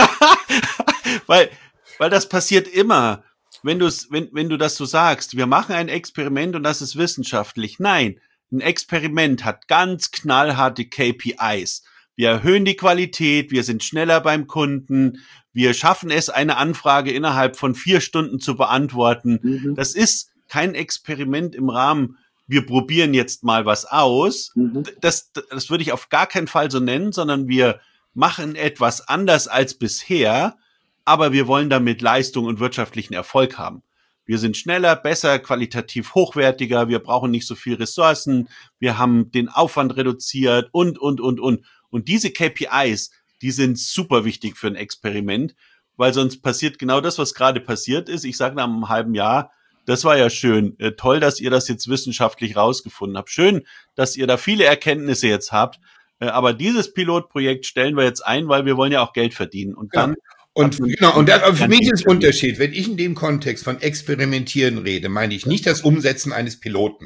weil, weil das passiert immer, wenn du wenn, wenn du das so sagst. Wir machen ein Experiment und das ist wissenschaftlich. Nein, ein Experiment hat ganz knallharte K P Is. Wir erhöhen die Qualität, wir sind schneller beim Kunden, wir schaffen es, eine Anfrage innerhalb von vier Stunden zu beantworten. Mhm. Das ist kein Experiment im Rahmen, wir probieren jetzt mal was aus. Mhm. Das, das würde ich auf gar keinen Fall so nennen, sondern wir machen etwas anders als bisher, aber wir wollen damit Leistung und wirtschaftlichen Erfolg haben. Wir sind schneller, besser, qualitativ hochwertiger, wir brauchen nicht so viel Ressourcen, wir haben den Aufwand reduziert und, und, und, und. Und diese K P Is, die sind super wichtig für ein Experiment, weil sonst passiert genau das, was gerade passiert ist. Ich sage nach einem halben Jahr, das war ja schön, äh, toll, dass ihr das jetzt wissenschaftlich rausgefunden habt. Schön, dass ihr da viele Erkenntnisse jetzt habt. Aber dieses Pilotprojekt stellen wir jetzt ein, weil wir wollen ja auch Geld verdienen. Und dann. Ja. Und genau, und das, für mich ist ein Unterschied. Wenn ich in dem Kontext von Experimentieren rede, meine ich nicht das Umsetzen eines Piloten.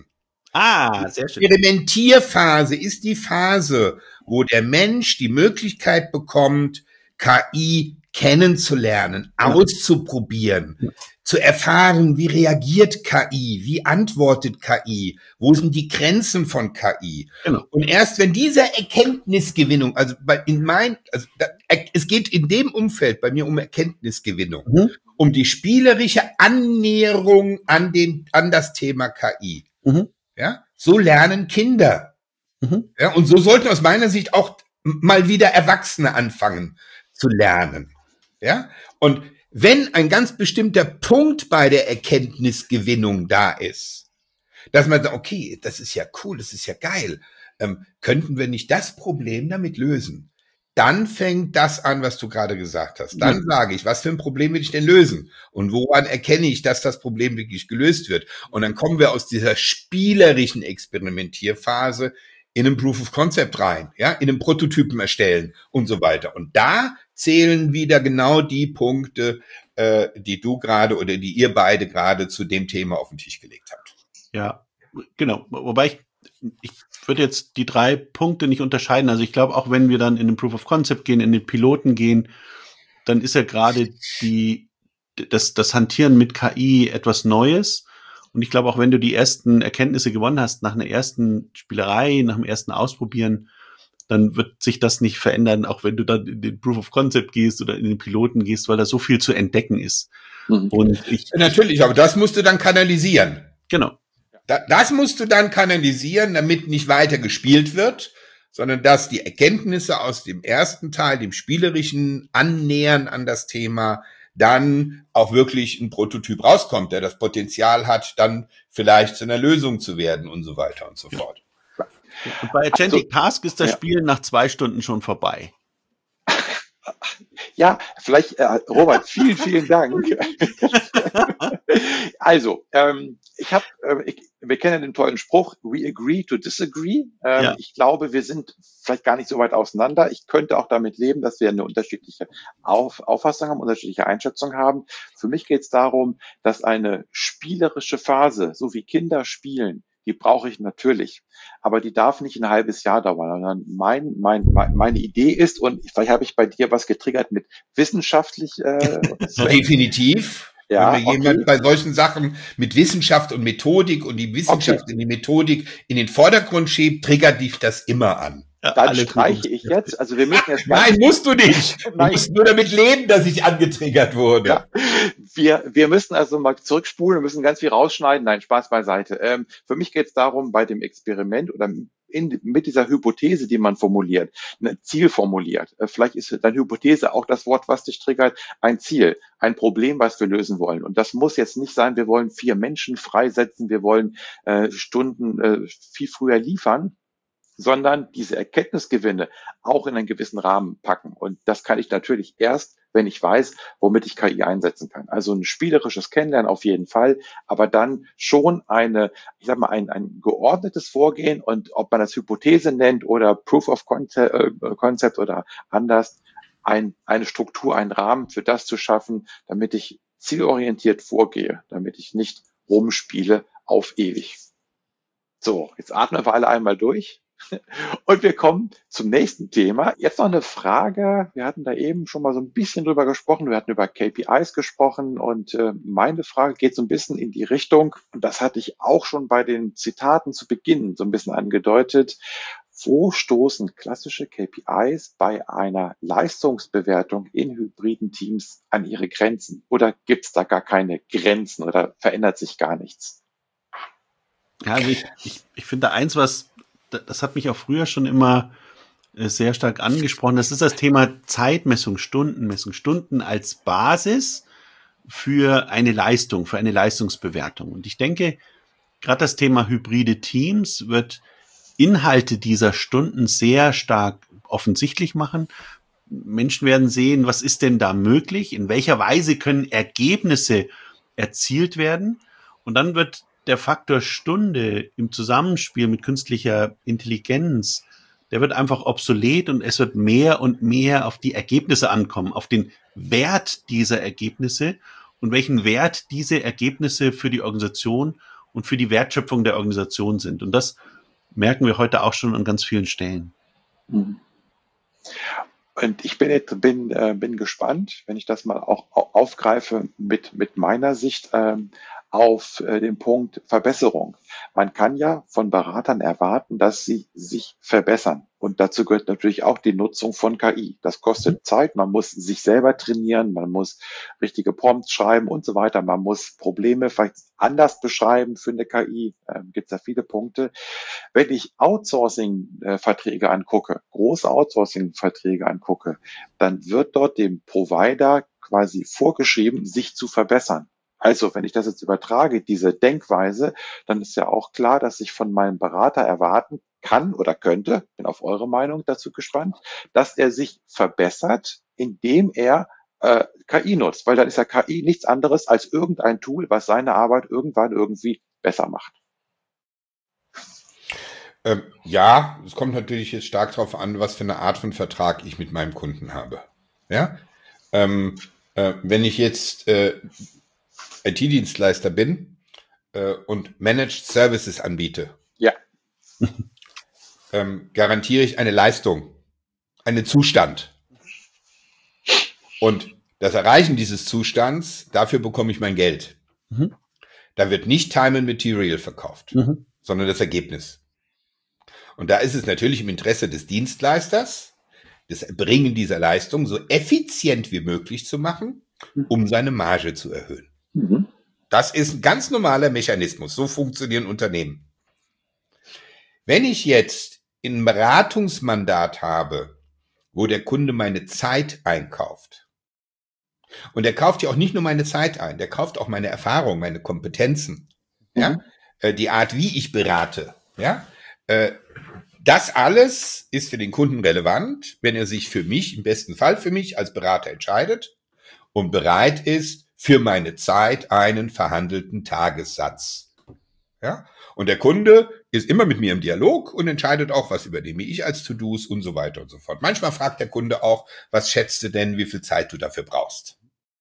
Ah, sehr schön. Die Experimentierphase ist die Phase, wo der Mensch die Möglichkeit bekommt, K I kennenzulernen, ja. auszuprobieren, ja. zu erfahren, wie reagiert K I, wie antwortet K I, wo sind die Grenzen von K I. Genau. Und erst wenn diese Erkenntnisgewinnung, also bei, in mein, also da, es geht in dem Umfeld bei mir um Erkenntnisgewinnung, mhm. um die spielerische Annäherung an den, an das Thema K I. Mhm. Ja, so lernen Kinder. Mhm. Ja, und so sollten aus meiner Sicht auch mal wieder Erwachsene anfangen zu lernen. Ja, und wenn ein ganz bestimmter Punkt bei der Erkenntnisgewinnung da ist, dass man sagt, okay, das ist ja cool, das ist ja geil, ähm, könnten wir nicht das Problem damit lösen? Dann fängt das an, was du gerade gesagt hast. Dann ja. sage ich, was für ein Problem will ich denn lösen? Und woran erkenne ich, dass das Problem wirklich gelöst wird? Und dann kommen wir aus dieser spielerischen Experimentierphase in einen Proof of Concept rein, ja, in einen Prototypen erstellen und so weiter. Und da zählen wieder genau die Punkte, äh, die du gerade oder die ihr beide gerade zu dem Thema auf den Tisch gelegt habt. Ja, genau. Wobei ich, ich würde jetzt die drei Punkte nicht unterscheiden. Also ich glaube, auch wenn wir dann in den Proof of Concept gehen, in den Piloten gehen, dann ist ja gerade die, das, das Hantieren mit K I etwas Neues. Und ich glaube, auch wenn du die ersten Erkenntnisse gewonnen hast, nach einer ersten Spielerei, nach dem ersten Ausprobieren, dann wird sich das nicht verändern, auch wenn du dann in den Proof of Concept gehst oder in den Piloten gehst, weil da so viel zu entdecken ist. Mhm. Und ich, Natürlich, aber das musst du dann kanalisieren. Genau. Da, das musst du dann kanalisieren, damit nicht weiter gespielt wird, sondern dass die Erkenntnisse aus dem ersten Teil, dem spielerischen Annähern an das Thema, dann auch wirklich ein Prototyp rauskommt, der das Potenzial hat, dann vielleicht zu einer Lösung zu werden und so weiter und so fort. Und bei Agentic also, Task ist das ja. Spiel nach zwei Stunden schon vorbei. Ja, vielleicht, äh, Robert, vielen, vielen Dank. Also, ähm, ich habe, äh, wir kennen den tollen Spruch, we agree to disagree. Ähm, ja. Ich glaube, wir sind vielleicht gar nicht so weit auseinander. Ich könnte auch damit leben, dass wir eine unterschiedliche Auf, Auffassung haben, unterschiedliche Einschätzung haben. Für mich geht es darum, dass eine spielerische Phase, so wie Kinder spielen, die brauche ich natürlich, aber die darf nicht ein halbes Jahr dauern, sondern mein, mein, mein, meine Idee ist, und vielleicht habe ich bei dir was getriggert mit wissenschaftlich. Äh, Definitiv. Ja, Wenn mir okay. jemand bei solchen Sachen mit Wissenschaft und Methodik und die Wissenschaft okay. in die Methodik in den Vordergrund schiebt, triggert dich das immer an. Ja, dann streiche ich jetzt, also wir müssen jetzt... Nein, musst du nicht. Du Nein. musst nur damit leben, dass ich angetriggert wurde. Ja. Wir, wir müssen also mal zurückspulen, wir müssen ganz viel rausschneiden. Nein, Spaß beiseite. Ähm, für mich geht es darum, bei dem Experiment oder in, mit dieser Hypothese, die man formuliert, ein Ziel formuliert. Äh, vielleicht ist deine Hypothese auch das Wort, was dich triggert, ein Ziel, ein Problem, was wir lösen wollen. Und das muss jetzt nicht sein, wir wollen vier Menschen freisetzen, wir wollen äh, Stunden äh, viel früher liefern, sondern diese Erkenntnisgewinne auch in einen gewissen Rahmen packen. Und das kann ich natürlich erst, wenn ich weiß, womit ich K I einsetzen kann. Also ein spielerisches Kennenlernen auf jeden Fall, aber dann schon eine, ich sag mal, ein, ein geordnetes Vorgehen, und ob man das Hypothese nennt oder Proof of Concept, äh, Concept oder anders, ein, eine Struktur, einen Rahmen für das zu schaffen, damit ich zielorientiert vorgehe, damit ich nicht rumspiele auf ewig. So, jetzt atmen wir alle einmal durch. Und wir kommen zum nächsten Thema. Jetzt noch eine Frage. Wir hatten da eben schon mal so ein bisschen drüber gesprochen. Wir hatten über K P Is gesprochen, und äh, meine Frage geht so ein bisschen in die Richtung, und das hatte ich auch schon bei den Zitaten zu Beginn so ein bisschen angedeutet. Wo stoßen klassische K P Is bei einer Leistungsbewertung in hybriden Teams an ihre Grenzen? Oder gibt es da gar keine Grenzen oder verändert sich gar nichts? Ja, also ich, ich, ich finde eins, was das hat mich auch früher schon immer sehr stark angesprochen. Das ist das Thema Zeitmessung, Stundenmessung. Stunden als Basis für eine Leistung, für eine Leistungsbewertung. Und ich denke, gerade das Thema hybride Teams wird Inhalte dieser Stunden sehr stark offensichtlich machen. Menschen werden sehen, was ist denn da möglich? In welcher Weise können Ergebnisse erzielt werden? Und dann wird der Faktor Stunde im Zusammenspiel mit künstlicher Intelligenz, der wird einfach obsolet, und es wird mehr und mehr auf die Ergebnisse ankommen, auf den Wert dieser Ergebnisse und welchen Wert diese Ergebnisse für die Organisation und für die Wertschöpfung der Organisation sind. Und das merken wir heute auch schon an ganz vielen Stellen. Und ich bin jetzt, bin, äh, bin gespannt, wenn ich das mal auch aufgreife mit, mit meiner Sicht, ähm, auf äh, den Punkt Verbesserung. Man kann ja von Beratern erwarten, dass sie sich verbessern. Und dazu gehört natürlich auch die Nutzung von K I. Das kostet Zeit, man muss sich selber trainieren, man muss richtige Prompts schreiben und so weiter. Man muss Probleme vielleicht anders beschreiben für eine K I. Ähm, gibt es da viele Punkte. Wenn ich Outsourcing-Verträge angucke, große Outsourcing-Verträge angucke, dann wird dort dem Provider quasi vorgeschrieben, sich zu verbessern. Also, wenn ich das jetzt übertrage, diese Denkweise, dann ist ja auch klar, dass ich von meinem Berater erwarten kann oder könnte, bin auf eure Meinung dazu gespannt, dass er sich verbessert, indem er äh, K I nutzt, weil dann ist ja K I nichts anderes als irgendein Tool, was seine Arbeit irgendwann irgendwie besser macht. Ähm, ja, es kommt natürlich jetzt stark darauf an, was für eine Art von Vertrag ich mit meinem Kunden habe. Ja, ähm, Äh, wenn ich jetzt äh, I T-Dienstleister bin äh, und Managed Services anbiete, Ja. ähm, garantiere ich eine Leistung, einen Zustand. Und das Erreichen dieses Zustands, dafür bekomme ich mein Geld. Mhm. Da wird nicht Time and Material verkauft, Mhm. sondern das Ergebnis. Und da ist es natürlich im Interesse des Dienstleisters, das Erbringen dieser Leistung so effizient wie möglich zu machen, um seine Marge zu erhöhen. Mhm. Das ist ein ganz normaler Mechanismus. So funktionieren Unternehmen. Wenn ich jetzt ein Beratungsmandat habe, wo der Kunde meine Zeit einkauft, und der kauft ja auch nicht nur meine Zeit ein, der kauft auch meine Erfahrung, meine Kompetenzen, ja, Mhm. äh, die Art, wie ich berate, ja, äh, das alles ist für den Kunden relevant, wenn er sich für mich, im besten Fall für mich als Berater entscheidet und bereit ist, für meine Zeit einen verhandelten Tagessatz. Ja? Und der Kunde ist immer mit mir im Dialog und entscheidet auch, was übernehme ich als To-Dos und so weiter und so fort. Manchmal fragt der Kunde auch, was schätzt du denn, wie viel Zeit du dafür brauchst?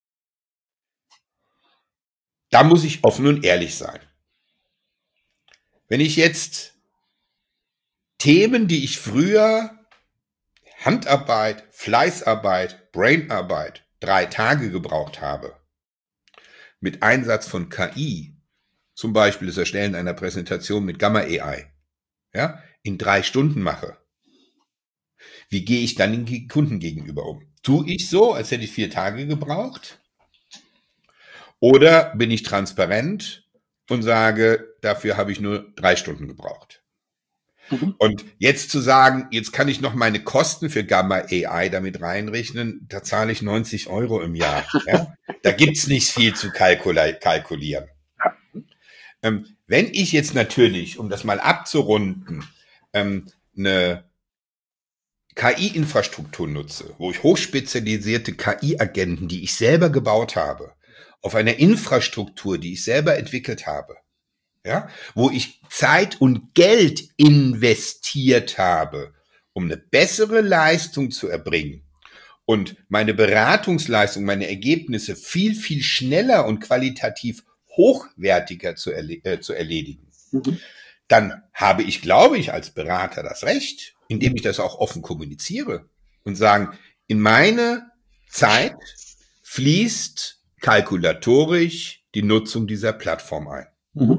Da muss ich offen und ehrlich sein. Wenn ich jetzt Themen, die ich früher Handarbeit, Fleißarbeit, Brainarbeit drei Tage gebraucht habe, mit Einsatz von K I, zum Beispiel das Erstellen einer Präsentation mit Gamma A I, ja, in drei Stunden mache, wie gehe ich dann den Kunden gegenüber um? Tue ich so, als hätte ich vier Tage gebraucht? Oder bin ich transparent und sage, dafür habe ich nur drei Stunden gebraucht? Mhm. Und jetzt zu sagen, jetzt kann ich noch meine Kosten für Gamma A I damit reinrechnen, da zahle ich neunzig Euro im Jahr. Ja? Da gibt's nicht viel zu kalkula- kalkulieren. Ähm, wenn ich jetzt natürlich, um das mal abzurunden, ähm, eine K I-Infrastruktur nutze, wo ich hochspezialisierte K I-Agenten, die ich selber gebaut habe, auf einer Infrastruktur, die ich selber entwickelt habe, ja, wo ich Zeit und Geld investiert habe, um eine bessere Leistung zu erbringen und meine Beratungsleistung, meine Ergebnisse viel, viel schneller und qualitativ hochwertiger zu, erle- äh, zu erledigen, mhm. dann habe ich, glaube ich, als Berater das Recht, indem ich das auch offen kommuniziere und sagen, in meine Zeit fließt kalkulatorisch die Nutzung dieser Plattform ein. Mhm.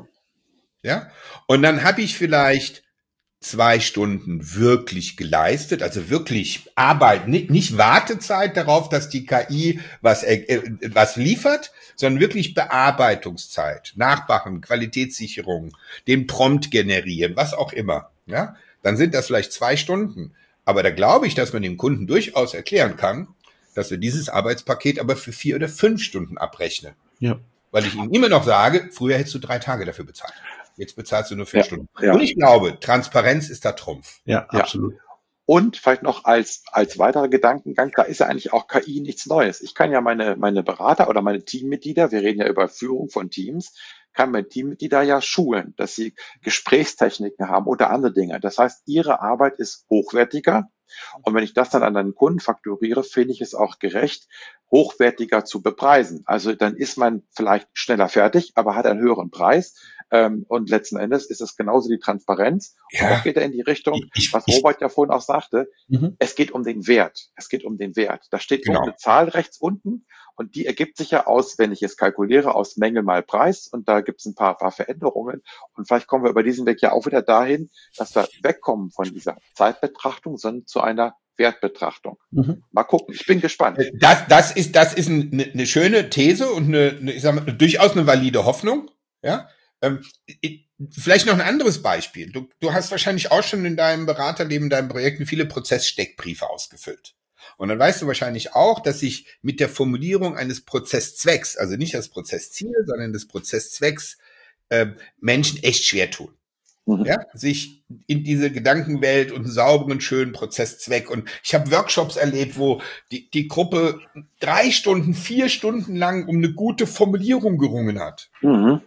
Ja? Und dann habe ich vielleicht zwei Stunden wirklich geleistet, also wirklich Arbeit, nicht, nicht Wartezeit darauf, dass die K I was, äh, was liefert, sondern wirklich Bearbeitungszeit, Nachbachen, Qualitätssicherung, den Prompt generieren, was auch immer. Ja? Dann sind das vielleicht zwei Stunden. Aber da glaube ich, dass man dem Kunden durchaus erklären kann, dass wir dieses Arbeitspaket aber für vier oder fünf Stunden abrechnen. Ja. Weil ich ihm immer noch sage, früher hättest du drei Tage dafür bezahlt. Jetzt bezahlst du nur vier ja, Stunden. Ja. Und ich glaube, Transparenz ist der Trumpf. Ja, absolut. Ja. Und vielleicht noch als, als weiterer Gedankengang, da ist ja eigentlich auch K I nichts Neues. Ich kann ja meine, meine Berater oder meine Teammitglieder, wir reden ja über Führung von Teams, kann meine Teammitglieder ja schulen, dass sie Gesprächstechniken haben oder andere Dinge. Das heißt, ihre Arbeit ist hochwertiger. Und wenn ich das dann an einen Kunden fakturiere, finde ich es auch gerecht, hochwertiger zu bepreisen. Also dann ist man vielleicht schneller fertig, aber hat einen höheren Preis. Ähm, und letzten Endes ist es genauso die Transparenz. Ja. Und auch geht er in die Richtung, ich, was Robert ich, ja vorhin auch sagte, mhm. es geht um den Wert. Es geht um den Wert. Da steht genau. eine Zahl rechts unten und die ergibt sich ja aus, wenn ich es kalkuliere, aus Menge mal Preis. Und da gibt es ein paar, paar Veränderungen. Und vielleicht kommen wir über diesen Weg ja auch wieder dahin, dass wir wegkommen von dieser Zeitbetrachtung, sondern zu einer Wertbetrachtung. Mhm. Mal gucken, ich bin gespannt. Das, das ist, das ist eine, eine schöne These und eine, eine, ich sag mal, durchaus eine valide Hoffnung. Ja. Ähm, vielleicht noch ein anderes Beispiel. Du, du hast wahrscheinlich auch schon in deinem Beraterleben, in deinen Projekten viele Prozesssteckbriefe ausgefüllt. Und dann weißt du wahrscheinlich auch, dass sich mit der Formulierung eines Prozesszwecks, also nicht das Prozessziel, sondern des Prozesszwecks, äh, Menschen echt schwer tun. Mhm. Ja, sich in diese Gedankenwelt und einen sauberen, schönen Prozesszweck. Und ich habe Workshops erlebt, wo die, die Gruppe drei Stunden, vier Stunden lang um eine gute Formulierung gerungen hat. Mhm.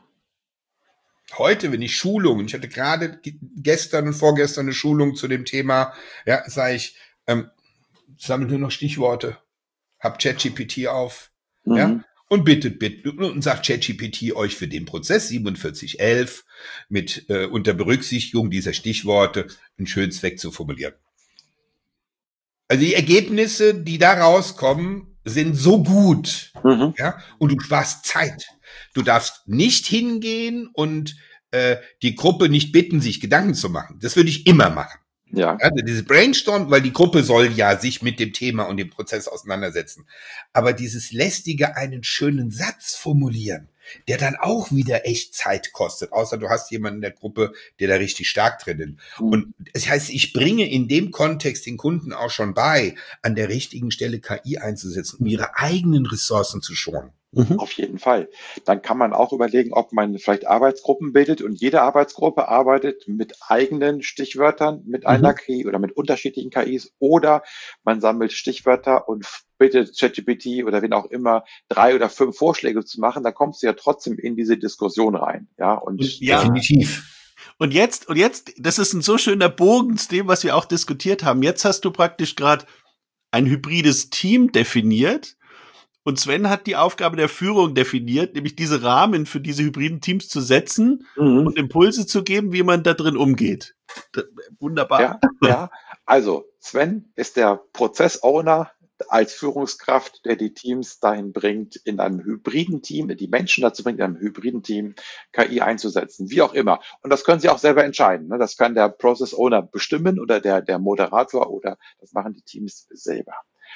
Heute, wenn ich Schulungen, ich hatte gerade gestern und vorgestern eine Schulung zu dem Thema, ja, sage ich, ähm, sammle nur noch Stichworte, hab ChatGPT auf, Mhm. Ja? Und bittet, bittet und sagt ChatGPT euch für den Prozess siebenundvierzig elf mit äh, unter Berücksichtigung dieser Stichworte einen schönen Zweck zu formulieren. Also die Ergebnisse, die da rauskommen, sind so gut, mhm. ja, und du sparst Zeit. Du darfst nicht hingehen und äh, die Gruppe nicht bitten, sich Gedanken zu machen. Das würde ich immer machen. Ja. Also dieses Brainstorm, weil die Gruppe soll ja sich mit dem Thema und dem Prozess auseinandersetzen. Aber dieses lästige, einen schönen Satz formulieren, der dann auch wieder echt Zeit kostet, außer du hast jemanden in der Gruppe, der da richtig stark drin ist. Mhm. Und das heißt, ich bringe in dem Kontext den Kunden auch schon bei, an der richtigen Stelle K I einzusetzen, um ihre eigenen Ressourcen zu schonen. Mhm. Auf jeden Fall. Dann kann man auch überlegen, ob man vielleicht Arbeitsgruppen bildet und jede Arbeitsgruppe arbeitet mit eigenen Stichwörtern, mit einer mhm. K I oder mit unterschiedlichen K Is, oder man sammelt Stichwörter und bittet ChatGPT oder wen auch immer, drei oder fünf Vorschläge zu machen. Da kommst du ja trotzdem in diese Diskussion rein. Ja, und, und ja, definitiv. Und jetzt, und jetzt, das ist ein so schöner Bogen zu dem, was wir auch diskutiert haben. Jetzt hast du praktisch gerade ein hybrides Team definiert. Und Sven hat die Aufgabe der Führung definiert, nämlich diese Rahmen für diese hybriden Teams zu setzen mhm. und Impulse zu geben, wie man da drin umgeht. Das, wunderbar. Ja, ja, also Sven ist der Prozess-Owner als Führungskraft, der die Teams dahin bringt, in einem hybriden Team, die Menschen dazu bringt, in einem hybriden Team K I einzusetzen, wie auch immer. Und das können sie auch selber entscheiden. Das kann der Process-Owner bestimmen oder der, der Moderator, oder das machen die Teams selber.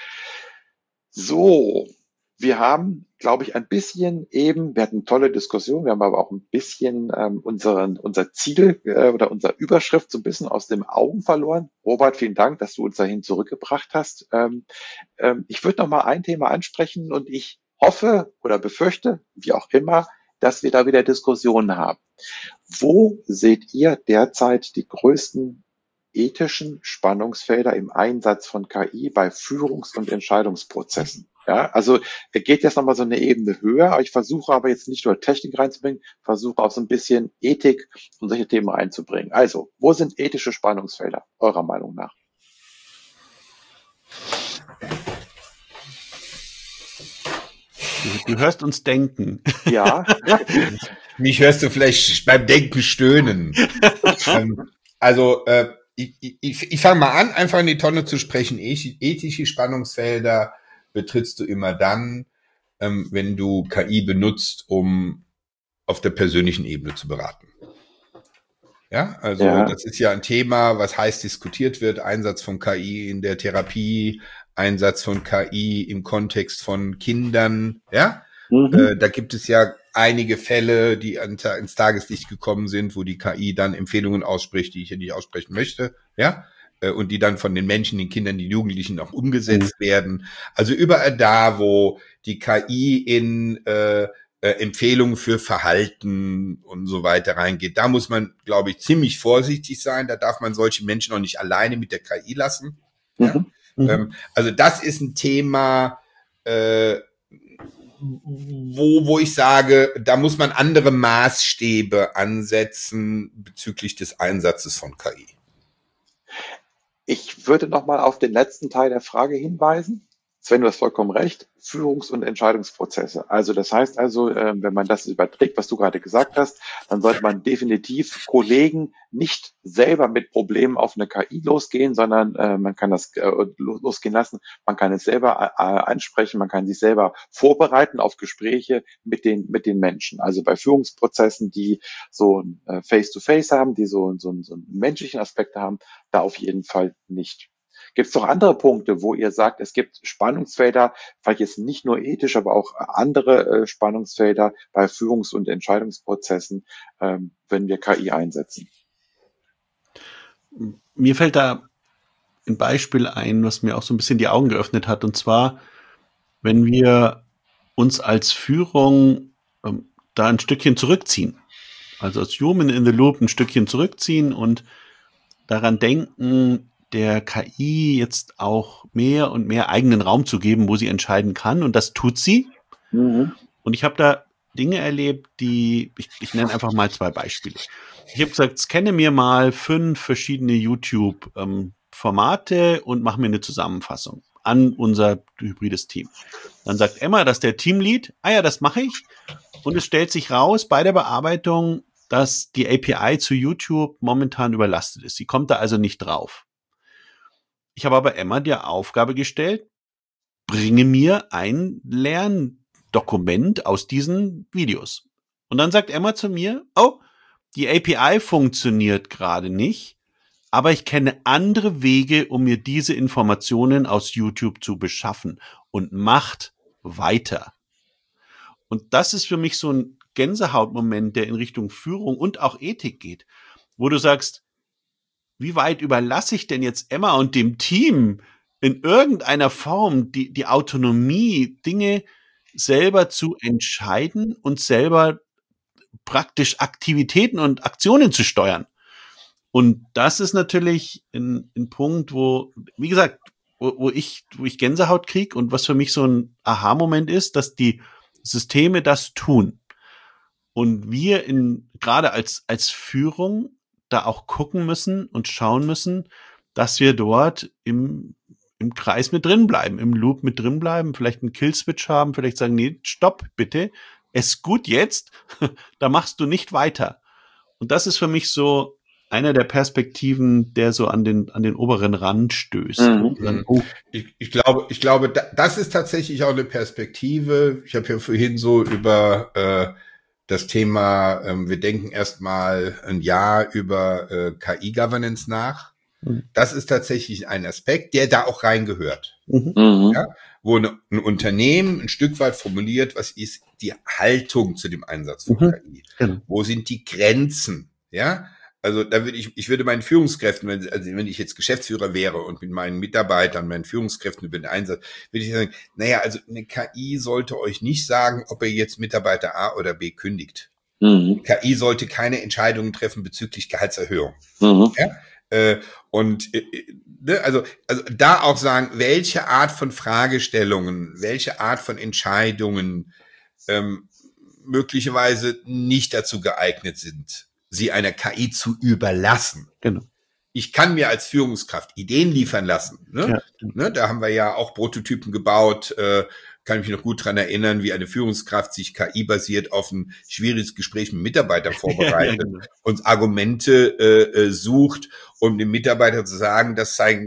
So. Wir haben, glaube ich, ein bisschen eben, wir hatten eine tolle Diskussion, wir haben aber auch ein bisschen ähm, unseren, unser Ziel äh, oder unsere Überschrift so ein bisschen aus den Augen verloren. Robert, vielen Dank, dass du uns dahin zurückgebracht hast. Ähm, ähm, ich würde noch mal ein Thema ansprechen und ich hoffe oder befürchte, wie auch immer, dass wir da wieder Diskussionen haben. Wo seht ihr derzeit die größten ethischen Spannungsfelder im Einsatz von K I bei Führungs- und Entscheidungsprozessen? Ja, also er geht jetzt nochmal so eine Ebene höher, aber ich versuche aber jetzt nicht nur Technik reinzubringen, versuche auch so ein bisschen Ethik und solche Themen reinzubringen. Also, wo sind ethische Spannungsfelder, eurer Meinung nach? Du, du hörst uns denken. Ja. Mich hörst du vielleicht beim Denken stöhnen. Also, äh, ich, ich, ich fange mal an, einfach in die Tonne zu sprechen. Ethische Spannungsfelder betrittst du immer dann, ähm, wenn du K I benutzt, um auf der persönlichen Ebene zu beraten. Ja, also ja. Das ist ja ein Thema, was heiß diskutiert wird. Einsatz von K I in der Therapie, Einsatz von K I im Kontext von Kindern. Ja, mhm. äh, da gibt es ja einige Fälle, die an, ins Tageslicht gekommen sind, wo die K I dann Empfehlungen ausspricht, die ich hier nicht aussprechen möchte. Ja. Und die dann von den Menschen, den Kindern, den Jugendlichen auch umgesetzt mhm. werden. Also überall da, wo die K I in äh, äh, Empfehlungen für Verhalten und so weiter reingeht, da muss man, glaube ich, ziemlich vorsichtig sein. Da darf man solche Menschen auch nicht alleine mit der K I lassen. Mhm. Ja? Mhm. Ähm, also das ist ein Thema, äh, wo, wo ich sage, da muss man andere Maßstäbe ansetzen bezüglich des Einsatzes von K I. Ich würde noch mal auf den letzten Teil der Frage hinweisen. Sven, du hast vollkommen recht. Führungs- und Entscheidungsprozesse. Also das heißt also, äh, wenn man das überträgt, was du gerade gesagt hast, dann sollte man definitiv Kollegen nicht selber mit Problemen auf eine K I losgehen, sondern äh, man kann das äh, losgehen lassen. Man kann es selber äh, ansprechen. Man kann sich selber vorbereiten auf Gespräche mit den mit den Menschen. Also bei Führungsprozessen, die so ein äh, Face-to-Face haben, die so, so, so einen menschlichen Aspekt haben, da auf jeden Fall nicht. Gibt es noch andere Punkte, wo ihr sagt, es gibt Spannungsfelder, vielleicht jetzt nicht nur ethisch, aber auch andere äh, Spannungsfelder bei Führungs- und Entscheidungsprozessen, ähm, wenn wir K I einsetzen? Mir fällt da ein Beispiel ein, was mir auch so ein bisschen die Augen geöffnet hat. Und zwar, wenn wir uns als Führung ähm, da ein Stückchen zurückziehen, also als Human in the Loop ein Stückchen zurückziehen und daran denken, der K I jetzt auch mehr und mehr eigenen Raum zu geben, wo sie entscheiden kann. Und das tut sie. Mhm. Und ich habe da Dinge erlebt, die, ich, ich nenne einfach mal zwei Beispiele. Ich habe gesagt, scanne mir mal fünf verschiedene YouTube-Formate ähm, und mache mir eine Zusammenfassung. an unser hybrides Team. Dann sagt Emma, dass der Teamlead, ah ja, das mache ich. Und es stellt sich raus bei der Bearbeitung, dass die A P I zu YouTube momentan überlastet ist. Sie kommt da also nicht drauf. Ich habe aber Emma die Aufgabe gestellt, bringe mir ein Lerndokument aus diesen Videos. Und dann sagt Emma zu mir, oh, die A P I funktioniert gerade nicht, aber ich kenne andere Wege, um mir diese Informationen aus YouTube zu beschaffen, und macht weiter. Und das ist für mich so ein Gänsehautmoment, der in Richtung Führung und auch Ethik geht, wo du sagst, wie weit überlasse ich denn jetzt Emma und dem Team in irgendeiner Form die, die Autonomie, Dinge selber zu entscheiden und selber praktisch Aktivitäten und Aktionen zu steuern. Und das ist natürlich ein, ein Punkt, wo, wie gesagt, wo, wo ich, wo ich Gänsehaut kriege und was für mich so ein Aha-Moment ist, dass die Systeme das tun. Und wir in, gerade als, als Führung da auch gucken müssen und schauen müssen, dass wir dort im, im Kreis mit drin bleiben, im Loop mit drin bleiben, vielleicht einen Killswitch haben, vielleicht sagen, nee, stopp, bitte, es ist gut jetzt, da machst du nicht weiter. Und das ist für mich so einer der Perspektiven, der so an den, an den oberen Rand stößt. Mhm. Dann, oh. ich, ich glaube, ich glaube, das ist tatsächlich auch eine Perspektive. Ich habe ja vorhin so über äh, das Thema, ähm, wir denken erstmal ein Jahr über äh, K I-Governance nach. Mhm. Das ist tatsächlich ein Aspekt, der da auch reingehört. Mhm. Ja? Wo eine, ein Unternehmen ein Stück weit formuliert, was ist die Haltung zu dem Einsatz von mhm. K I? Genau. Wo sind die Grenzen? Ja, also da würde ich, ich würde meinen Führungskräften, wenn, also wenn ich jetzt Geschäftsführer wäre und mit meinen Mitarbeitern, meinen Führungskräften über den Einsatz, würde ich sagen, naja, also eine K I sollte euch nicht sagen, ob ihr jetzt Mitarbeiter A oder B kündigt. Mhm. K I sollte keine Entscheidungen treffen bezüglich Gehaltserhöhung. Mhm. Ja? Äh, und äh, ne, also, also da auch sagen, welche Art von Fragestellungen, welche Art von Entscheidungen ähm, möglicherweise nicht dazu geeignet sind, sie einer K I zu überlassen. Genau. Ich kann mir als Führungskraft Ideen liefern lassen. Ne? Ja. Ne, da haben wir ja auch Prototypen gebaut. Äh, kann ich mich noch gut dran erinnern, wie eine Führungskraft sich K I-basiert auf ein schwieriges Gespräch mit Mitarbeitern vorbereitet ja, genau. und Argumente äh, sucht, um dem Mitarbeiter zu sagen, dass sein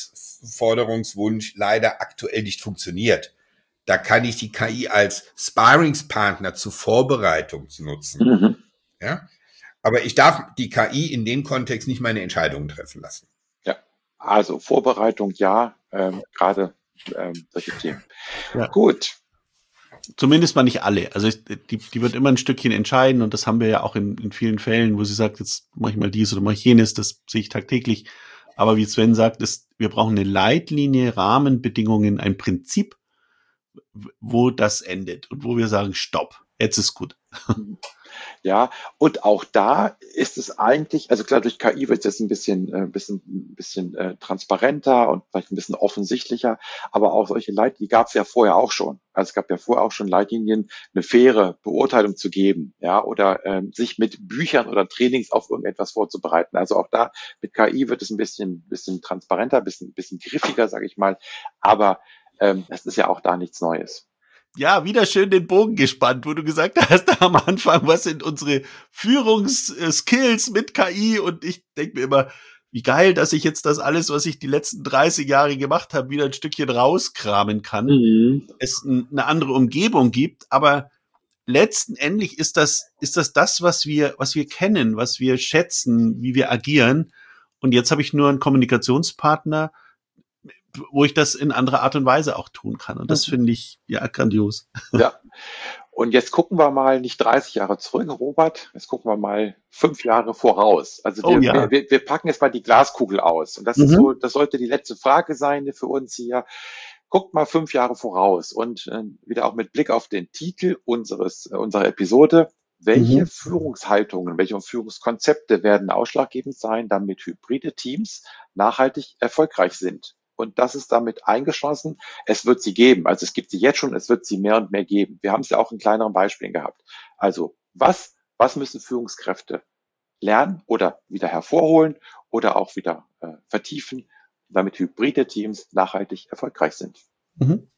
Gehaltsforderungswunsch leider aktuell nicht funktioniert. Da kann ich die K I als Sparringspartner zur Vorbereitung nutzen. Mhm. Ja. Aber ich darf die K I in dem Kontext nicht meine Entscheidungen treffen lassen. Ja, also Vorbereitung, ja, ähm, gerade ähm, solche Themen. Ja. Gut. Zumindest mal nicht alle. Also ich, die, die wird immer ein Stückchen entscheiden und das haben wir ja auch in, in vielen Fällen, wo sie sagt, jetzt mache ich mal dies oder mache ich jenes, das sehe ich tagtäglich. Aber wie Sven sagt, ist, wir brauchen eine Leitlinie, Rahmenbedingungen, ein Prinzip, wo das endet und wo wir sagen, stopp, jetzt ist gut. Ja, und auch da ist es eigentlich, also klar, durch K I wird es jetzt ein bisschen, äh, bisschen, bisschen äh, transparenter und vielleicht ein bisschen offensichtlicher, aber auch solche Leitlinien, die gab es ja vorher auch schon. Also es gab ja vorher auch schon Leitlinien, eine faire Beurteilung zu geben, ja, oder ähm, sich mit Büchern oder Trainings auf irgendetwas vorzubereiten. Also auch da mit K I wird es ein bisschen, bisschen transparenter, ein bisschen, bisschen griffiger, sage ich mal, aber ähm, das ist ja auch da nichts Neues. Ja, wieder schön den Bogen gespannt, wo du gesagt hast am Anfang, was sind unsere Führungsskills mit K I? Und ich denke mir immer, wie geil, dass ich jetzt das alles, was ich die letzten dreißig Jahre gemacht habe, wieder ein Stückchen rauskramen kann. Mhm. Es eine andere Umgebung gibt, aber letztendlich ist das, ist das das, was wir, was wir kennen, was wir schätzen, wie wir agieren. Und jetzt habe ich nur einen Kommunikationspartner, wo ich das in anderer Art und Weise auch tun kann. Und das finde ich ja grandios. Ja. Und jetzt gucken wir mal nicht dreißig Jahre zurück, Robert. Jetzt gucken wir mal fünf Jahre voraus. Also wir, oh, ja. wir, wir packen jetzt mal die Glaskugel aus. Und das mhm. ist so, das sollte die letzte Frage sein für uns hier. Guckt mal fünf Jahre voraus und äh, wieder auch mit Blick auf den Titel unseres, äh, unserer Episode. Welche mhm. Führungshaltungen, welche Führungskonzepte werden ausschlaggebend sein, damit hybride Teams nachhaltig erfolgreich sind? Und das ist damit eingeschlossen. Es wird sie geben. Also es gibt sie jetzt schon, es wird sie mehr und mehr geben. Wir haben es ja auch in kleineren Beispielen gehabt. Also was, was müssen Führungskräfte lernen oder wieder hervorholen oder auch wieder äh, vertiefen, damit hybride Teams nachhaltig erfolgreich sind. Mhm.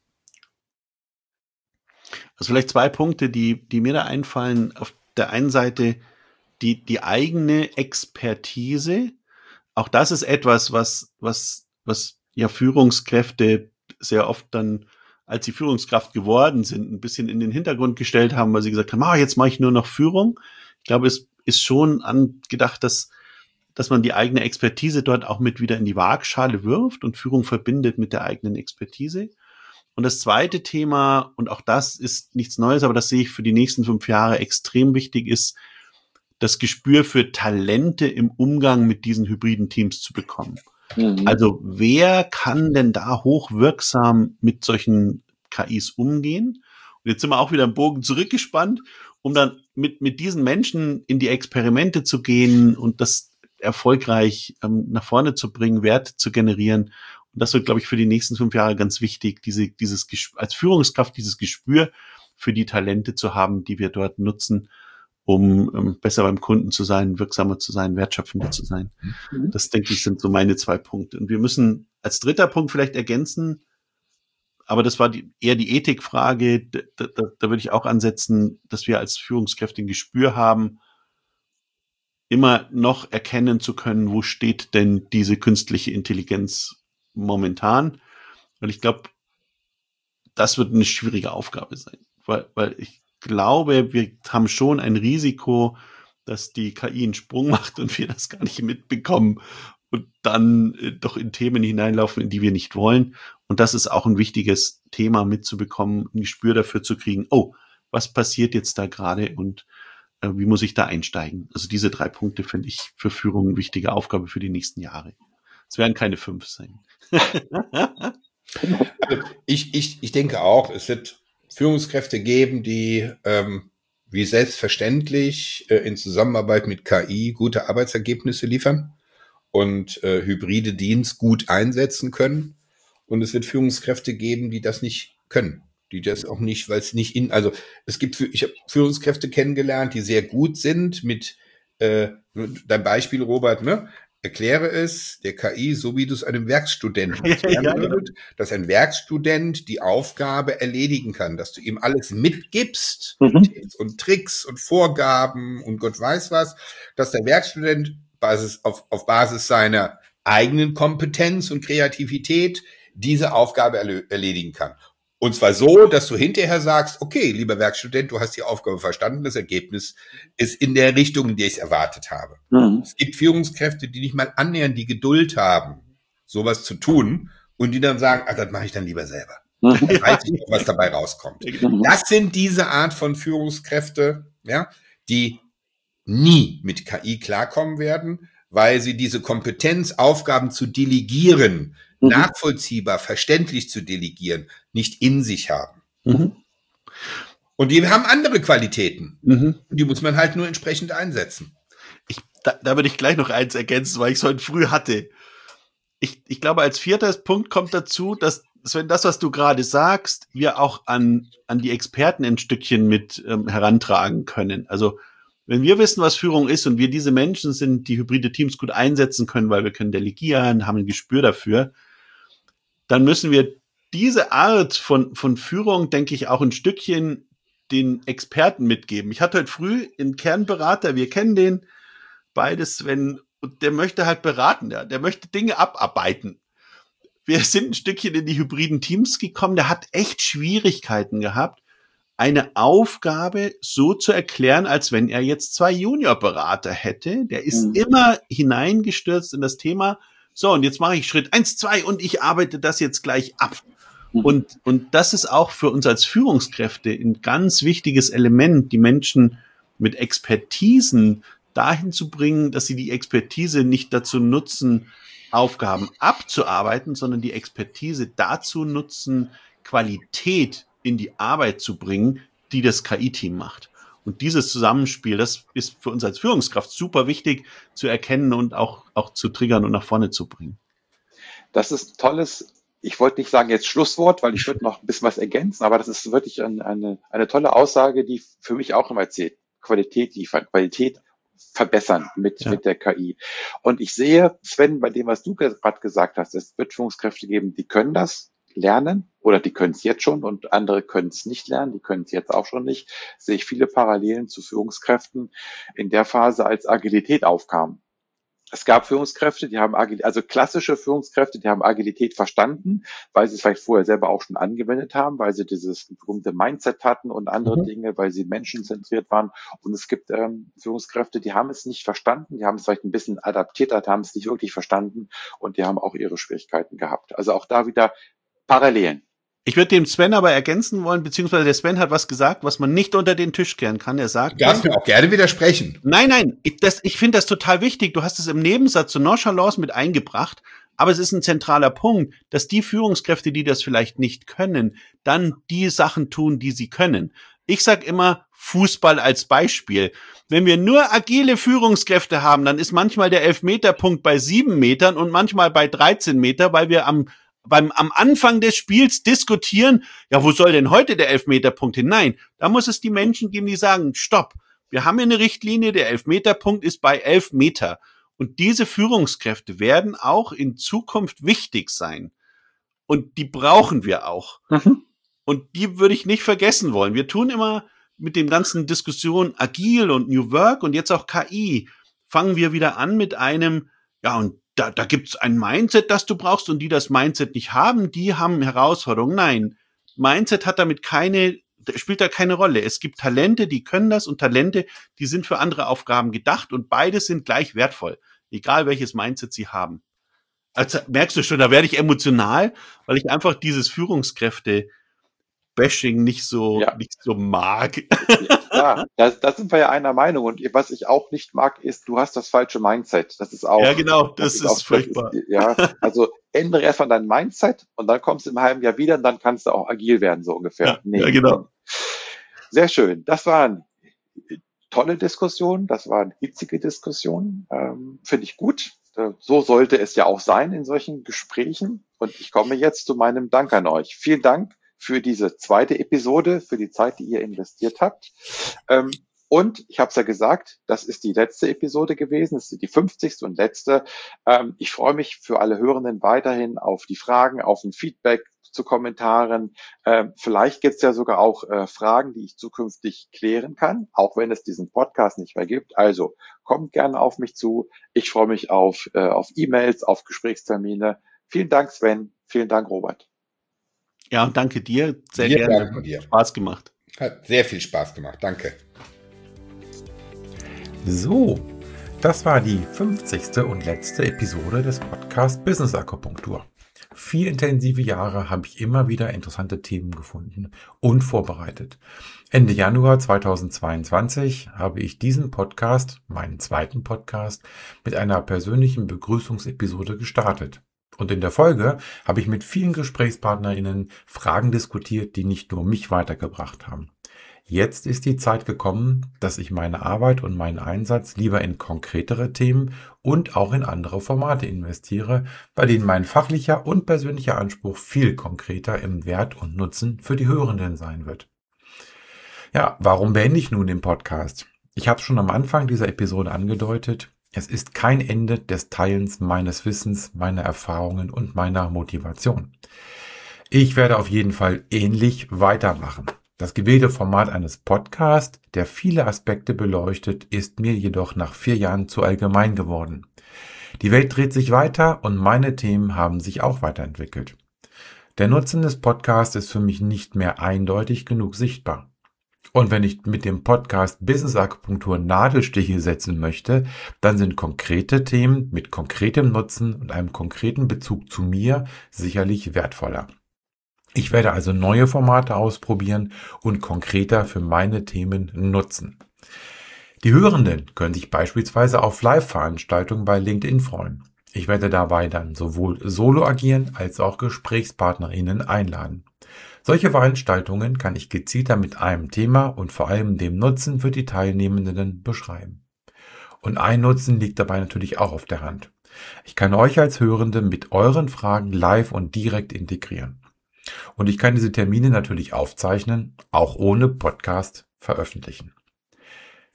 Also vielleicht zwei Punkte, die, die mir da einfallen. Auf der einen Seite die, die eigene Expertise. Auch das ist etwas, was, was, was ja Führungskräfte sehr oft dann, als sie Führungskraft geworden sind, ein bisschen in den Hintergrund gestellt haben, weil sie gesagt haben, ah, jetzt mache ich nur noch Führung. Ich glaube, es ist schon angedacht, dass, dass man die eigene Expertise dort auch mit wieder in die Waagschale wirft und Führung verbindet mit der eigenen Expertise. Und das zweite Thema, und auch das ist nichts Neues, aber das sehe ich für die nächsten fünf Jahre extrem wichtig, ist, das Gespür für Talente im Umgang mit diesen hybriden Teams zu bekommen. Mhm. Also wer kann denn da hochwirksam mit solchen K Is umgehen? Und jetzt sind wir auch wieder im Bogen zurückgespannt, um dann mit, mit diesen Menschen in die Experimente zu gehen und das erfolgreich ähm, nach vorne zu bringen, Wert zu generieren. Und das wird, glaube ich, für die nächsten fünf Jahre ganz wichtig, diese, dieses als Führungskraft dieses Gespür für die Talente zu haben, die wir dort nutzen, um ähm, besser beim Kunden zu sein, wirksamer zu sein, wertschöpfender zu sein. Mhm. Das, denke ich, sind so meine zwei Punkte. Und wir müssen als dritter Punkt vielleicht ergänzen, aber das war die, eher die Ethikfrage, da, da, da würde ich auch ansetzen, dass wir als Führungskräfte ein Gespür haben, immer noch erkennen zu können, wo steht denn diese künstliche Intelligenz momentan. Weil ich glaube, das wird eine schwierige Aufgabe sein. Weil, weil ich glaube, wir haben schon ein Risiko, dass die K I einen Sprung macht und wir das gar nicht mitbekommen und dann äh, doch in Themen hineinlaufen, in die wir nicht wollen. Und das ist auch ein wichtiges Thema mitzubekommen, ein Gespür dafür zu kriegen, oh, was passiert jetzt da gerade und äh, wie muss ich da einsteigen? Also diese drei Punkte finde ich für Führung eine wichtige Aufgabe für die nächsten Jahre. Es werden keine fünf sein. Also ich, ich, ich denke auch, es wird Führungskräfte geben, die ähm, wie selbstverständlich äh, in Zusammenarbeit mit K I gute Arbeitsergebnisse liefern und äh, hybride Dienst gut einsetzen können. Und es wird Führungskräfte geben, die das nicht können, die das auch nicht, weil es nicht in, also es gibt, ich habe Führungskräfte kennengelernt, die sehr gut sind mit, äh, dein Beispiel, Robert, ne? Erkläre es der K I, so wie du es einem Werkstudenten erklären ja, würdest, ja. Dass ein Werkstudent die Aufgabe erledigen kann, dass du ihm alles mitgibst, mhm. Tipps und Tricks und Vorgaben und Gott weiß was, dass der Werkstudent Basis, auf, auf Basis seiner eigenen Kompetenz und Kreativität diese Aufgabe erle- erledigen kann. Und zwar so, dass du hinterher sagst, okay, lieber Werkstudent, du hast die Aufgabe verstanden, das Ergebnis ist in der Richtung, in der ich es erwartet habe. Mhm. Es gibt Führungskräfte, die nicht mal annähernd die Geduld haben, sowas zu tun und die dann sagen, ach, das mache ich dann lieber selber. Mhm. Dann weiß ich nicht, was dabei rauskommt. Mhm. Das sind diese Art von Führungskräfte, ja, die nie mit K I klarkommen werden, weil sie diese Kompetenz, Aufgaben zu delegieren, mhm. nachvollziehbar, verständlich zu delegieren, nicht in sich haben. Mhm. Und die haben andere Qualitäten. Mhm. Die muss man halt nur entsprechend einsetzen. Ich, da, da würde ich gleich noch eins ergänzen, weil ich es heute früh hatte. Ich, ich glaube, als vierter Punkt kommt dazu, dass, Sven, das, was du gerade sagst, wir auch an, an die Experten ein Stückchen mit ähm, herantragen können. Also wenn wir wissen, was Führung ist und wir diese Menschen sind, die hybride Teams gut einsetzen können, weil wir können delegieren, haben ein Gespür dafür, dann müssen wir diese Art von, von Führung, denke ich, auch ein Stückchen den Experten mitgeben. Ich hatte heute früh einen Kernberater, wir kennen den, beides, Sven, und der möchte halt beraten, der, der möchte Dinge abarbeiten. Wir sind ein Stückchen in die hybriden Teams gekommen, der hat echt Schwierigkeiten gehabt, eine Aufgabe so zu erklären, als wenn er jetzt zwei Juniorberater hätte. Der ist mhm. immer hineingestürzt in das Thema. So, und jetzt mache ich Schritt eins, zwei und ich arbeite das jetzt gleich ab. Mhm. Und, und das ist auch für uns als Führungskräfte ein ganz wichtiges Element, die Menschen mit Expertisen dahin zu bringen, dass sie die Expertise nicht dazu nutzen, Aufgaben abzuarbeiten, sondern die Expertise dazu nutzen, Qualität in die Arbeit zu bringen, die das K I-Team macht. Und dieses Zusammenspiel, das ist für uns als Führungskraft super wichtig zu erkennen und auch, auch zu triggern und nach vorne zu bringen. Das ist tolles, ich wollte nicht sagen jetzt Schlusswort, weil ich würde noch ein bisschen was ergänzen, aber das ist wirklich eine, eine, eine tolle Aussage, die für mich auch immer erzählt. Qualität liefern, Qualität verbessern mit, Ja. mit der K I. Und ich sehe, Sven, bei dem, was du gerade gesagt hast, es wird Führungskräfte geben, die können das lernen oder die können es jetzt schon und andere können es nicht lernen, die können es jetzt auch schon nicht. Sehe ich viele Parallelen zu Führungskräften in der Phase, als Agilität aufkam. Es gab Führungskräfte, die haben Agilität, also klassische Führungskräfte, die haben Agilität verstanden, weil sie es vielleicht vorher selber auch schon angewendet haben, weil sie dieses berühmte Mindset hatten und andere Mhm. Dinge, weil sie menschenzentriert waren. Und es gibt ähm, Führungskräfte, die haben es nicht verstanden, die haben es vielleicht ein bisschen adaptiert, die haben es nicht wirklich verstanden und die haben auch ihre Schwierigkeiten gehabt. Also auch da wieder Parallelen. Ich würde dem Sven aber ergänzen wollen, beziehungsweise der Sven hat was gesagt, was man nicht unter den Tisch kehren kann. Er Du sagt, darfst mir auch gerne widersprechen. nein, nein, ich, das, ich finde das total wichtig. Du hast es im Nebensatz zur Nonchalance mit eingebracht, aber es ist ein zentraler Punkt, dass die Führungskräfte, die das vielleicht nicht können, dann die Sachen tun, die sie können. Ich sag immer Fußball als Beispiel. Wenn wir nur agile Führungskräfte haben, dann ist manchmal der Elfmeterpunkt bei sieben Metern und manchmal bei dreizehn Meter, weil wir am beim am Anfang des Spiels diskutieren, ja, wo soll denn heute der Elfmeterpunkt hin? Nein, da muss es die Menschen geben, die sagen, stopp, wir haben hier eine Richtlinie, der Elfmeterpunkt ist bei elf Meter. Und diese Führungskräfte werden auch in Zukunft wichtig sein. Und die brauchen wir auch. Mhm. Und die würde ich nicht vergessen wollen. Wir tun immer mit den ganzen Diskussionen agil und New Work und jetzt auch K I, fangen wir wieder an mit einem, ja, und da, da gibt's ein Mindset, das du brauchst, und die das Mindset nicht haben, die haben Herausforderungen. Nein, Mindset hat damit keine, spielt da keine Rolle. Es gibt Talente, die können das, und Talente, die sind für andere Aufgaben gedacht, und beides sind gleich wertvoll, egal welches Mindset sie haben. Also merkst du schon, da werde ich emotional, weil ich einfach dieses Führungskräfte-Bashing nicht so, Ja. nicht so mag. Ja, da, da sind wir ja einer Meinung. Und was ich auch nicht mag, ist, du hast das falsche Mindset. Das ist auch. Ja, genau, das, ist, auch, das furchtbar. ist, ja, also ändere erstmal dein Mindset und dann kommst du im halben Jahr wieder und dann kannst du auch agil werden, so ungefähr. Ja, ja, genau. Sehr schön. Das waren tolle Diskussionen, das waren hitzige Diskussionen. Ähm, finde ich gut. So sollte es ja auch sein in solchen Gesprächen. Und ich komme jetzt zu meinem Dank an euch. Vielen Dank für diese zweite Episode, für die Zeit, die ihr investiert habt. Ähm, und ich habe es ja gesagt, das ist die letzte Episode gewesen, das ist die fünfzigste und letzte. Ähm, ich freue mich für alle Hörenden weiterhin auf die Fragen, auf ein Feedback zu Kommentaren. Ähm, vielleicht gibt es ja sogar auch äh, Fragen, die ich zukünftig klären kann, auch wenn es diesen Podcast nicht mehr gibt. Also kommt gerne auf mich zu. Ich freue mich auf, äh, auf E-Mails, auf Gesprächstermine. Vielen Dank, Sven. Vielen Dank, Robert. Ja, und danke dir. Sehr Wir gerne. danken dir. Spaß gemacht. Hat sehr viel Spaß gemacht. Danke. So, das war die fünfzigste und letzte Episode des Podcasts Business Akupunktur. Vier intensive Jahre habe ich immer wieder interessante Themen gefunden und vorbereitet. Ende Januar zweitausendzweiundzwanzig habe ich diesen Podcast, meinen zweiten Podcast, mit einer persönlichen Begrüßungsepisode gestartet. Und in der Folge habe ich mit vielen GesprächspartnerInnen Fragen diskutiert, die nicht nur mich weitergebracht haben. Jetzt ist die Zeit gekommen, dass ich meine Arbeit und meinen Einsatz lieber in konkretere Themen und auch in andere Formate investiere, bei denen mein fachlicher und persönlicher Anspruch viel konkreter im Wert und Nutzen für die Hörenden sein wird. Ja, warum beende ich nun den Podcast? Ich habe es schon am Anfang dieser Episode angedeutet. Es ist kein Ende des Teilens meines Wissens, meiner Erfahrungen und meiner Motivation. Ich werde auf jeden Fall ähnlich weitermachen. Das gewählte Format eines Podcasts, der viele Aspekte beleuchtet, ist mir jedoch nach vier Jahren zu allgemein geworden. Die Welt dreht sich weiter und meine Themen haben sich auch weiterentwickelt. Der Nutzen des Podcasts ist für mich nicht mehr eindeutig genug sichtbar. Und wenn ich mit dem Podcast Business Akupunktur Nadelstiche setzen möchte, dann sind konkrete Themen mit konkretem Nutzen und einem konkreten Bezug zu mir sicherlich wertvoller. Ich werde also neue Formate ausprobieren und konkreter für meine Themen nutzen. Die Hörenden können sich beispielsweise auf Live-Veranstaltungen bei LinkedIn freuen. Ich werde dabei dann sowohl solo agieren als auch GesprächspartnerInnen einladen. Solche Veranstaltungen kann ich gezielter mit einem Thema und vor allem dem Nutzen für die Teilnehmenden beschreiben. Und ein Nutzen liegt dabei natürlich auch auf der Hand. Ich kann euch als Hörende mit euren Fragen live und direkt integrieren. Und ich kann diese Termine natürlich aufzeichnen, auch ohne Podcast veröffentlichen.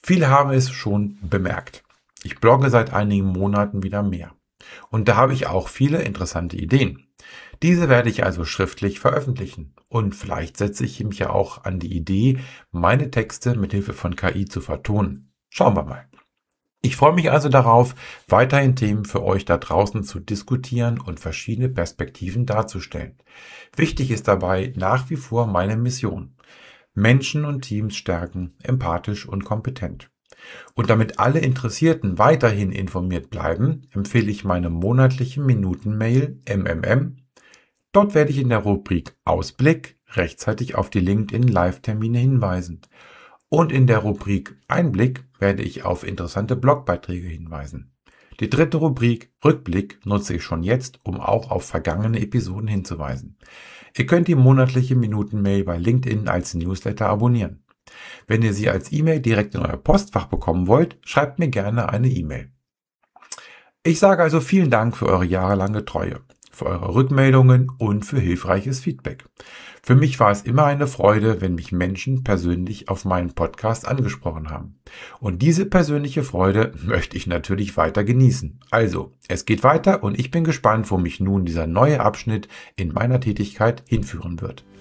Viele haben es schon bemerkt. Ich blogge seit einigen Monaten wieder mehr. Und da habe ich auch viele interessante Ideen. Diese werde ich also schriftlich veröffentlichen. Und vielleicht setze ich mich ja auch an die Idee, meine Texte mit Hilfe von K I zu vertonen. Schauen wir mal. Ich freue mich also darauf, weiterhin Themen für euch da draußen zu diskutieren und verschiedene Perspektiven darzustellen. Wichtig ist dabei nach wie vor meine Mission. Menschen und Teams stärken, empathisch und kompetent. Und damit alle Interessierten weiterhin informiert bleiben, empfehle ich meine monatliche Minuten-Mail M M M. Dort werde ich in der Rubrik Ausblick rechtzeitig auf die LinkedIn-Live-Termine hinweisen. Und in der Rubrik Einblick werde ich auf interessante Blogbeiträge hinweisen. Die dritte Rubrik Rückblick nutze ich schon jetzt, um auch auf vergangene Episoden hinzuweisen. Ihr könnt die monatliche Minuten-Mail bei LinkedIn als Newsletter abonnieren. Wenn ihr sie als E-Mail direkt in euer Postfach bekommen wollt, schreibt mir gerne eine E-Mail. Ich sage also vielen Dank für eure jahrelange Treue, für eure Rückmeldungen und für hilfreiches Feedback. Für mich war es immer eine Freude, wenn mich Menschen persönlich auf meinen Podcast angesprochen haben. Und diese persönliche Freude möchte ich natürlich weiter genießen. Also, es geht weiter und ich bin gespannt, wo mich nun dieser neue Abschnitt in meiner Tätigkeit hinführen wird.